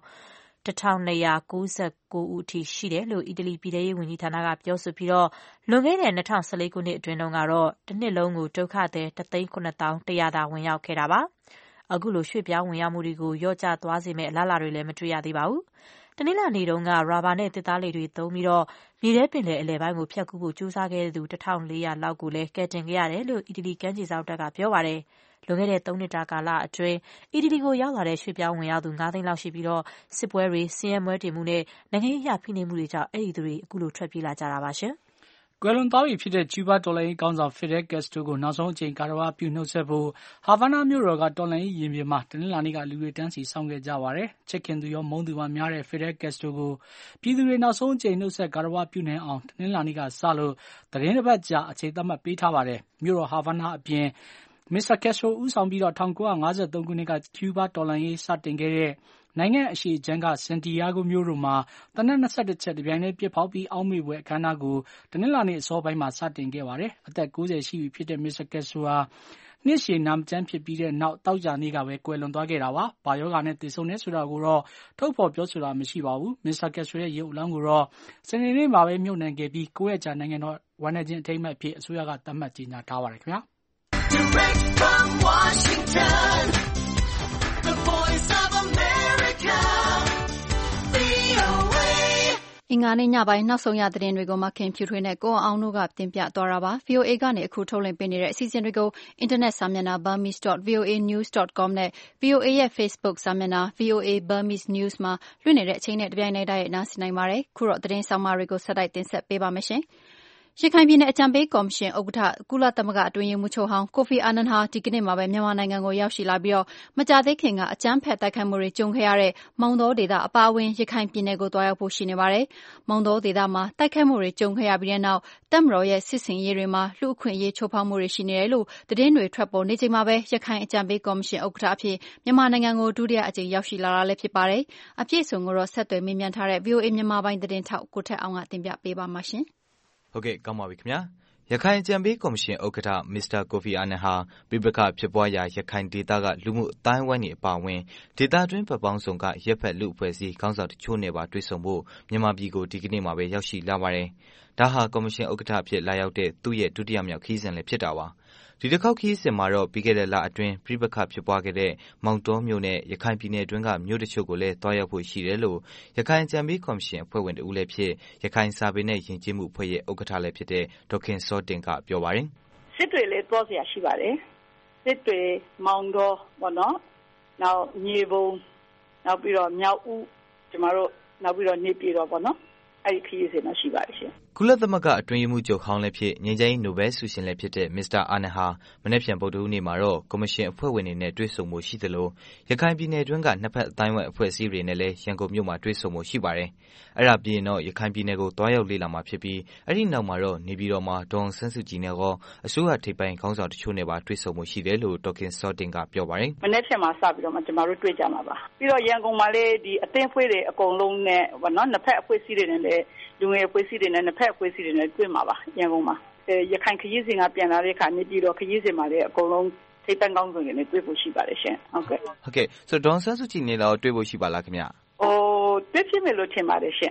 ဦးအထိရှိတယ်လို့အီတလီပြည်ထရေးဝန်ကြီးဌာနကပြောဆိုပြီးတော့လွန်ခဲ့တဲ့2014ခုနှစ်အတွင်းကတော့တစ်နှစ်လုံးကိုဒုက္ခသည်1,900,100 သာဝင်ရောက်ခဲ့တာပါ။အခုလိုရွှေ့ပြောင်းဝင်ရောက်မှုတွေကိုရော့ကျသွားစေမယ့်အလားအလာတွေလည်းမတွေ့ရသေးပါဘူး။တနင်္လာနေ့တုန်းကရာဘာနဲ့သစ်သားလေတွေသုံးပြီးတော့မြေထဲပင်လယ်အလယ်ပိုင်းကိုဖျက်ကူးဖို့ကြိုးစားခဲ့သူ1,400 လောက်ကိုလည်းကယ်တင်ခဲ့ရတယ်လို့အီတလီကမ်းခြေစောင့်တပ်ကပြောပါတယ်။လွန်ခဲ့တဲ့3နှစ်တာကာလအတွင်းအီတလီကိုရောက်လာတဲ့ရွှေ့ပြောင်းဝင်ရောက်သူ9သိန်းလောက်ရှိပြီးတော့စစ်ပွဲတွေဆင်းရဲမွဲတေမှုနဲ့နိုင်ငံရေးအရဖိနှိပ်မှုတွေကြောင့်အဲ့ဒီသူတွေအခုလိုထွက်ပြေးလာကြတာပါရှင်။ကွယ်လွန်သွားပြီဖြစ်တဲ့ကျူးဘားတော်လှန်ရေးခေါင်းဆောင် Fidel Castro ကိုနောက်ဆုံးအကြိမ်ကာရဝပြုနှုတ်ဆက်ဖို့ဟာဗာနာမြို့တော်ကတော်လှန်ရေးရင်ပြင်မှာတနင်္လာနေ့ကလူတွေတန်းစီစောင့်ခဲ့ကြပါတယ်။ချစ်ခင်သူရောမုန်းသူပါများတဲ့ Fidel Castro ကိုပြည်သူတွေနောက်ဆုံးအကြိမ်နှုတ်ဆက်ကာရဝပြုနိုင်အောင်တနင်္လာနေ့ကစလို့သတင်းတစ်ပတ်ကြာအချိန်သတ်မှတ်ပေးထားပါတယ်။မြို့တော်ဟာဗာနာအပြင်Mr. Castro ဦးဆောင်ပြီးတော့1953ခုနှစ်ကကျူးဘားတော်လှန်ရေးစတင်ခဲ့တဲ့နိုင်ငံအရှေ့ခြမ်းကစန်တီယာဂိုမြို့တို့မှာသေနတ်21ချက်တပြိုင်တည်းပစ်ဖောက်ပြီးအောက်မေ့ပွဲအခမ်းအနားကိုတနင်္လာနေ့အစောပိုင်းမှာစတင်ခဲ့ပါတယ်။အသက်90ရှိပြီဖြစ်တဲ့ Mr. Castro ဟာနှစ်ရှည်နာမကျန်းဖြစ်ပြီးတဲ့နောက်တောက်ကြနေ့ကပဲကွယ်လွန်သွားခဲ့တာပါ။ဘာယောဂါနဲ့သေဆုံးနေဆိုတာကိုတော့ထုတ်ဖော်ပြောဆိုတာမရှိပါဘူး။ Mr. Castro ရဲ့ရုပ်အလောင်းကိုတော့စနေနေ့မှာပဲမြုပ်နှံခဲ့ပြီး9ရက်ကြာနိုင်ငံတော်ဝန်ထမ်းချင်းအထိမ်းအမှတ်အဖြစ်အစိုးရကသတ်မှတ်ကြေညာထားပါတယ်ခင်ဗျာ Direct from Washington, the voice of America, VOA. အင်္ဂါနေ့ညပိုင်းနောက်ဆုံးရသတင်းတွေကိုမခင်ဖြူထွေးနဲ့ကိုအောင်တို့ကတင်ပြသွားတာပါ။ VOA ကနေအခုထုတ်လွှင့်ပေးနေတဲ့အစီအစဉ်တွေကိုအင်တာနက်စာမျက်နှာ burmese.voanews.com နဲ့ VOA ရဲ့ Facebook စာမျက်နှာ VOA Burmese News မှာလွှင့်နေတဲ့အချိန်နဲ့တပြိုင်နက်တည်းနားဆင်နိုင်ပါတယ်။ခုတော့သတင်းဆောင်မတွေကိုဆက်တိုက်တင်ဆက်ပေးပါမယ်ရှင်။ရခိုင်ပြည်နယ်အကြံပေးကော်မရှင်ဥက္ကဋ္ဌကုလသမဂ္ဂအတွင်းရေးမှူးချုပ်ဟောင်းကိုဖီအာနန်ဟာဒီကနေ့မှာပဲမြန်မာနိုင်ငံကိုရောက်ရှိလာပြီးတော့မကြာသေးခင်ကအကြမ်းဖက်တိုက်ခိုက်မှုတွေကြုံခဲ့ရတဲ့မောင်တောဒေသအပါအဝင်ရခိုင်ပြည်နယ်ကိုတွားရောက်ဖို့ရှိနေပါတယ်။မောင်တောဒေသမှာတိုက်ခိုက်မှုတွေကြုံခဲ့ရပြီးတဲ့နောက်တပ်မတော်ရဲ့စစ်ဆင်ရေးတွေမှာလူ့အခွင့်အရေးချိုးဖောက်မှုတွေရှိနေတယ်လို့သတင်းတွေထွက်ပေါ်နေချိန်မှာပဲရခိုင်အကြံပေးကော်မရှင်ဥက္ကဋ္ဌအဖြစ်မြန်မာနိုင်ငံကိုဒုတိယအကြိမ်ရောက်ရှိလာတာလည်းဖြစ်ပါတယ်။အပြည့်အစုံကိုတော့ဆက်သွယ်မေးမြန်းထားတဲ့ VOA မြန်မာပိုင်းသတင်းထောက်ကိုထက်အောင်ကတင်ပြပေးပါမှာရှင်။ဟုတ်ကဲ့ကောင်းပါပြီခင်ဗျာရခိုင်အကြံပေးကော်မရှင်ဥက္ကဋ္ဌမစ္စတာကိုဖီအာနန်ဟာပြပခဖြစ်ပွားရာရခိုင်ဒေသကလူမှုအတိုင်းအဝိုင်းတွေအပါအဝင်ဒေသတွင်းဗပေါင်းဆောင်ကရက်ဖက်လူအဖွဲ့အစည်းခေါင်းဆောင်တချို့နဲ့ပါတွေ့ဆုံဖို့မြန်မာပြည်ကိုဒီကနေ့မှာပဲရောက်ရှိလာပါတယ်။ဒါဟာကော်မရှင်ဥက္ကဋ္ဌအဖြစ်လာရောက်တဲ့သူ့ရဲ့ဒုတိယမြောက်ခရီးစဉ်လည်းဖြစ်တာပါ။ဒီတစ်ခေါက်ခရီးစဉ်မှာတော့ပြီးခဲ့တဲ့လအတွင်းပြပခဖြစ်ပွားခဲ့တဲ့မောင်တောမြို့နဲ့ရခိုင်ပြည်နယ်အတွင်းကမြို့တချို့ကိုလည်းတွားရောက်ဖို့ရှိတယ်လို့ရခိုင်အကြံပေးကော်မရှင်အဖွဲ့ဝင်တဦးလည်းဖြစ်ရခိုင်စာပေနဲ့ယဉ်ကျေးမှုအဖွဲ့ရဲ့ဥက္ကဋ္ဌလည်းဖြစ်တဲ့ဒေါက်ခင်စောတင်ကပြောပါတယ်။စစ်တွေလည်းတွားเสียရှိပါတယ်။စစ်တွေမောင်တောပေါ့နော်။နောက်မြေပုံနောက်ပြီးတော့မြောက်ဦးကျမတို့နောက်ပြီးတော့နေပြည်တော်ပေါ့နော်။အဲ့ဒီခရီးစဉ်မှာရှိပါတယ်ရှင်။ကုလသမဂ္ဂအတွင်းရေးမှူးချုပ်ဟောင်းလည်းဖြစ်ငြိမ်းချမ်းရေးနိုဘယ်ဆုရှင်လည်းဖြစ်တဲ့မစ္စတာအာနန်ဟာမနေ့ပြန်ဗုဒ္ဓဟူးနေ့မှာတော့ကော်မရှင်အဖွဲ့ဝင်တွေနဲ့တွေ့ဆုံမှုရှိသလိုရခိုင်ပြည်နယ်တွင်းကနှစ်ဖက်အတိုင်းအဝိုင်းအဖွဲ့အစည်းတွေနဲ့လည်းရန်ကုန်မြို့မှာတွေ့ဆုံမှုရှိပါတယ်။အဲ့ဒါပြီးရင်တော့ရခိုင်ပြည်နယ်ကိုတွားရောက်လေ့လာမှာဖြစ်ပြီးအဲ့ဒီနောက်မှာတော့နေပြည်တော်မှာဒေါအောင်ဆန်းစုကြည်နဲ့ရောအစိုးရထိပ်ပိုင်းခေါင်းဆောင်တချို့နဲ့ပါတွေ့ဆုံမှုရှိတယ်လို့ဒေါက်ခင်စောတင်ကပြောပါတယ်။မနေ့ပြန်မှာစပြီးတော့မှကျမတို့တွေ့ကြမှာပါ။ပြီးတော့ရန်ကုန်မှာလည်းဒီအသင်းအဖွဲ့တွေအကုန်လုံးနဲ့ဗောနော်နှစ်ဖက်အဖွဲ့အစည်းတွေနဲ့လည်းလူငယ်အဖွဲ့အစည်းတွေနဲ့နှစ်ဖက်အဖွဲ့အစည်းတွေနဲ့တွေ့မှာပါရန်ကုန်မှာရခိုင်ခရီးစဉ်ကပြန်လာတဲ့အခါနေပြည်တော်ခရီးစဉ်မှာလည်းအကုန်လုံးထိပ်တန်းကောင်းဆောင်တွေနဲ့တွေ့ဖို့ရှိပါတယ်ရှင်ဟုတ်ကဲ့ဆိုတော့ဒေါန်ဆန်းစုကြည်နဲ့တော့တွေ့ဖို့ရှိပါလားခင်ဗျတွေ့ဖြစ်မယ်လို့ထင်ပါတယ်ရှင်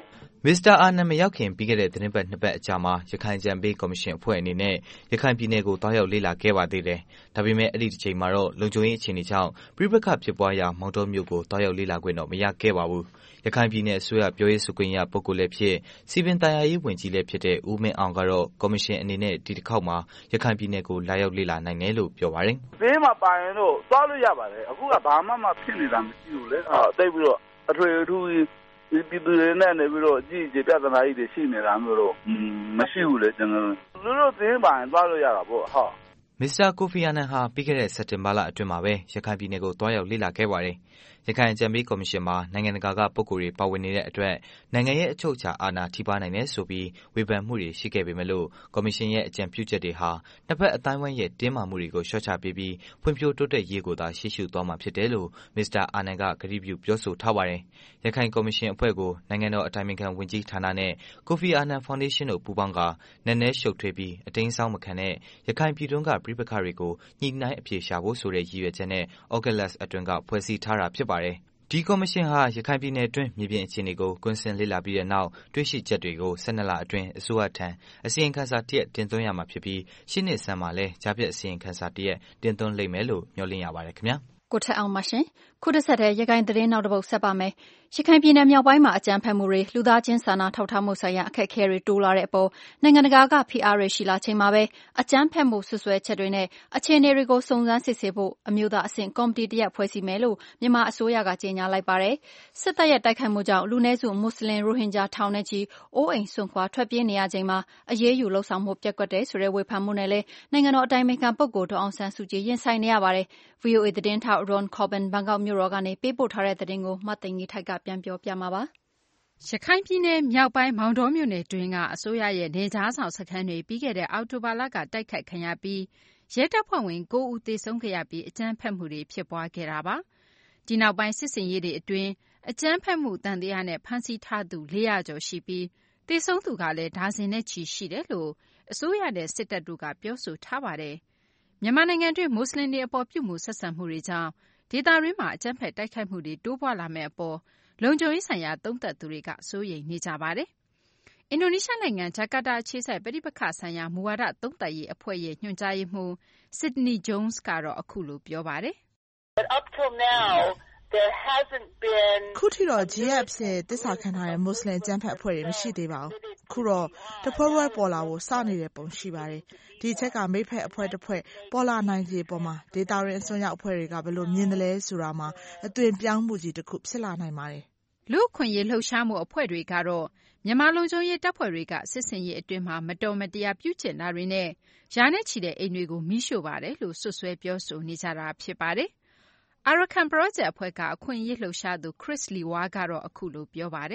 မစ္စတာအာနန်မရောက်ခင်ပြီးခဲ့တဲ့သတင်းပတ်2ပတ်အကြာမှာရခိုင်ကြံပေးကော်မရှင်အဖွဲ့အနေနဲ့ရခိုင်ပြည်နယ်ကိုတွားရောက်လေ့လာခဲ့ပါသေးတယ်။ဒါပေမဲ့အဲ့ဒီတစ်ချိန်မှာတော့လုံခြုံရေးအခြေအနေကြောင့်ပြပခဖြစ်ပွားရာမောင်တော်မြို့ကိုတွားရောက်လေ့လာခွင့်တော့မရခဲ့ပါဘူး။ရခိုင်ပြည်နယ်အစိုးရပြောရေးဆိုခွင့်ရပုဂ္ဂိုလ်လည်းဖြစ်စီပင်သာယာရေးဝန်ကြီးလည်းဖြစ်တဲ့ဦးမင်းအောင်ကတော့ကော်မရှင်အနေနဲ့ဒီတစ်ခေါက်မှာရခိုင်ပြည်နယ်ကိုလာရောက်လေ့လာနိုင်တယ်လို့ပြောပါတယ်။ဘေးမှာပါရင်တော့တွားလို့ရပါတယ်။အခုကဘာမှဖြစ်နေတာမရှိဘူးလေ။တိတ်ပြီးတော့အထွေထူးပြည်သူတွေနဲ့နေပြီးတော့ကြည့်ကြပြဿနာကြီးတွေရှိနေတာမျိုးတော့မရှိဘူးလေကျွန်တော်တို့သိပါရင်သွားလို့ရတာပေါ့ဟုတ်မစ္စတာကိုဖီအာနန်ဟာပြီးခဲ့တဲ့စက်တင်ဘာလအတွင်းမှာပဲရခိုင်ပြည်နယ်ကိုတွားရောက်လေ့လာခဲ့ပါတယ်။ရခိုင်အကြံပေးကော်မရှင်မှာနိုင်ငံတကာကပုဂ္ဂိုလ်တွေပါဝင်နေတဲ့အတွက်နိုင်ငံရဲ့အချုပ်အခြာအာဏာထိပါနိုင်တယ်ဆိုပြီးဝေဖန်မှုတွေရှိခဲ့ပေမဲ့လို့ကော်မရှင်ရဲ့အကြံပြုချက်တွေဟာနှစ်ဖက်အတိုင်းဝိုင်းရဲ့တင်းမာမှုတွေကိုလျှော့ချပေးပြီးဖွံ့ဖြိုးတိုးတက်ရေးကိုသာရှေ့ရှုသွားမှာဖြစ်တယ်လို့မစ္စတာအာနန်ကကတိပြုပြောဆိုထားပါတယ်။ရခိုင်ကော်မရှင်အဖွဲ့ကိုနိုင်ငံတော်အတိုင်ပင်ခံဝန်ကြီးဌာနနဲ့ကိုဖီအာနန်ဖောင်ဒေးရှင်းတို့ပူးပေါင်းကနည်းနည်းရှုပ်ထွေးပြီးအတင်းဆောင်မခံတဲ့ရခိုင်ပြည်တွင်းကပြည်ပခါတွေကိုညှိနှိုင်းအပြေရှာဖို့ဆိုတဲ့ရည်ရွယ်ချက်နဲ့ဩဂတ်လတ်အတွင်းကဖွဲ့စည်းထားတာဖြစ်ပါတယ်။ဒီကော်မရှင်ဟာရခိုင်ပြည်နယ်အတွင်းမြေပြင်အခြေအနေကိုကွင်းဆင်းလေ့လာပြီးတဲ့နောက်တွေ့ရှိချက်တွေကို12လအတွင်းအစိုးရထံအစီရင်ခံစာတစ်တင်သွင်းရမှာဖြစ်ပြီးရှင်းနေဆန်းမှာလဲကြားပြတ်အစီရင်ခံစာတစ်တင်သွင်းလိမ့်မယ်လို့မျှော်လင့်ရပါတယ်ခင်ဗျာကိုထက်အောင်ပါရှင်ခုတစ်ဆက်တည်းရခိုင်သတင်းနောက်တစ်ပုဒ်ဆက်ပါမယ်ရခိုင်ပြည်နယ်မြောက်ပိုင်းမှာအကြမ်းဖက်မှုတွေလူသားချင်းစာနာထောက်ထားမှုဆိုင်ရာအခက်အခဲတွေတိုးလာတဲ့အပေါ်နိုင်ငံတကာကဖိအားတွေရှိလာချိန်မှာပဲအကြမ်းဖက်မှုဆွဆွဲချက်တွေနဲ့အခြေအနေတွေကိုစုံစမ်းစစ်ဆေးဖို့အမျိုးသားအဆင့်ကော်မတီတစ်ရပ်ဖွဲ့စည်းမယ်လို့မြန်မာအစိုးရကကြေညာလိုက်ပါတယ်စစ်တပ်ရဲ့တိုက်ခိုက်မှုကြောင့်လူနည်းစုမွတ်စလင်ရိုဟင်ဂျာထောင်နဲ့ချီအိုးအိမ်စွန့်ခွာထွက်ပြေးနေရချိန်မှာအရေးယူလှုပ်ဆောင်မှုပျက်ကွက်တယ်ဆိုတဲ့ဝေဖန်မှုနဲ့လည်းနိုင်ငံတော်အတိုင်ပင်ခံပုဂ္ဂိုလ်ဒေါ်အောင်ဆန်းစုကြည်ရင်ဆိုင်နေရပါတယ် VOA သတင်းထောက် Ron Corbin ဘန်ကောက်မြို့တော်ကနေပေးပို့ထားတဲ့သတင်းကိုမသိင်္ဂီထိုက်ကပြန်ပြောပြမှာပါရခိုင်ပြည်နယ်မြောက်ပိုင်းမောင်တောမြို့နယ်တွင်းကအစိုးရရဲ့နေကြားဆောင်စခန်းတွေပြီးခဲ့တဲ့အောက်တိုဘာလကတိုက်ခိုက်ခံရပြီးရဲတပ်ဖွဲ့ဝင်9ဦးသေဆုံးခဲ့ရပြီးအကြမ်းဖက်မှုတွေဖြစ်ပွားခဲ့တာပါဒီနောက်ပိုင်းစစ်စင်ရေးတွေအတွင်းအကြမ်းဖက်မှုတန်တရားနဲ့ဖမ်းဆီးထားသူ400ကျော်ရှိပြီးသေဆုံးသူကလည်းဒါဇင်နဲ့ချီရှိတယ်လို့အစိုးရနဲ့စစ်တပ်တို့ကပြောဆိုထားပါတယ်မြန်မာနိုင်ငံတွင်းမွတ်စလင်တွေအပေါ်ပြုမှုဆက်ဆံမှုတွေကြောင့်ဒေသတွင်းမှာအကြမ်းဖက်တိုက်ခိုက်မှုတွေတိုးပွားလာမယ့်အပေါ်လုံခြုံရေးဆိုင်ရာသုံးသပ်သူတွေကစိုးရိမ်နေကြပါတယ်။အင်ဒိုနီးရှားနိုင်ငံဂျကာတာအခြေစိုက်ပဋိပက္ခဆိုင်ရာမူဝါဒသုံးသပ်ရေးအဖွဲ့ရဲ့ညွှန်ကြားရေးမှူး Sydney Jones ကတော့အခုလိုပြောပါတယ်ခုထိတော့ GF ရဲ့တစ္ဆာခံထားတဲ့မွတ်စလင်အကြမ်းဖက်အဖွဲ့တွေမရှိသေးပါဘူး။ခုတော့တဖွဲဖွဲပေါ်လာဖို့စနေတဲ့ပုံရှိပါတယ်။ဒီအချက်ကမိဖက်အဖွဲ့တစ်ဖွဲ့ပေါ်လာနိုင်ခြေပေါ်မှာဒေတာရင်းအစွန်းရောက်အဖွဲ့တွေကဘယ်လိုမြင်တယ်လဲဆိုတာမှာအသွင်ပြောင်းမှုကြီးတစ်ခုဖြစ်လာနိုင်ပါတယ်။လူ့အခွင့်အရေးလှုပ်ရှားမှုအဖွဲ့တွေကတော့မြန်မာလုံခြုံရေးတပ်ဖွဲ့တွေကစစ်စင်ရေးအတွင်းမှာမတော်မတရားပြုကျင့်တာတွေနဲ့ရာနဲ့ချီတဲ့အိမ်တွေကိုမိရှို့ပါတယ်လို့ဆွဆွဲပြောဆိုနေကြတာဖြစ်ပါတယ်။ Arakan Project အဖွဲ့ကအခွင့်အရေးလှုပ်ရှားသူ Chris Liwa ကတော့အခုလိုပြောပါတယ်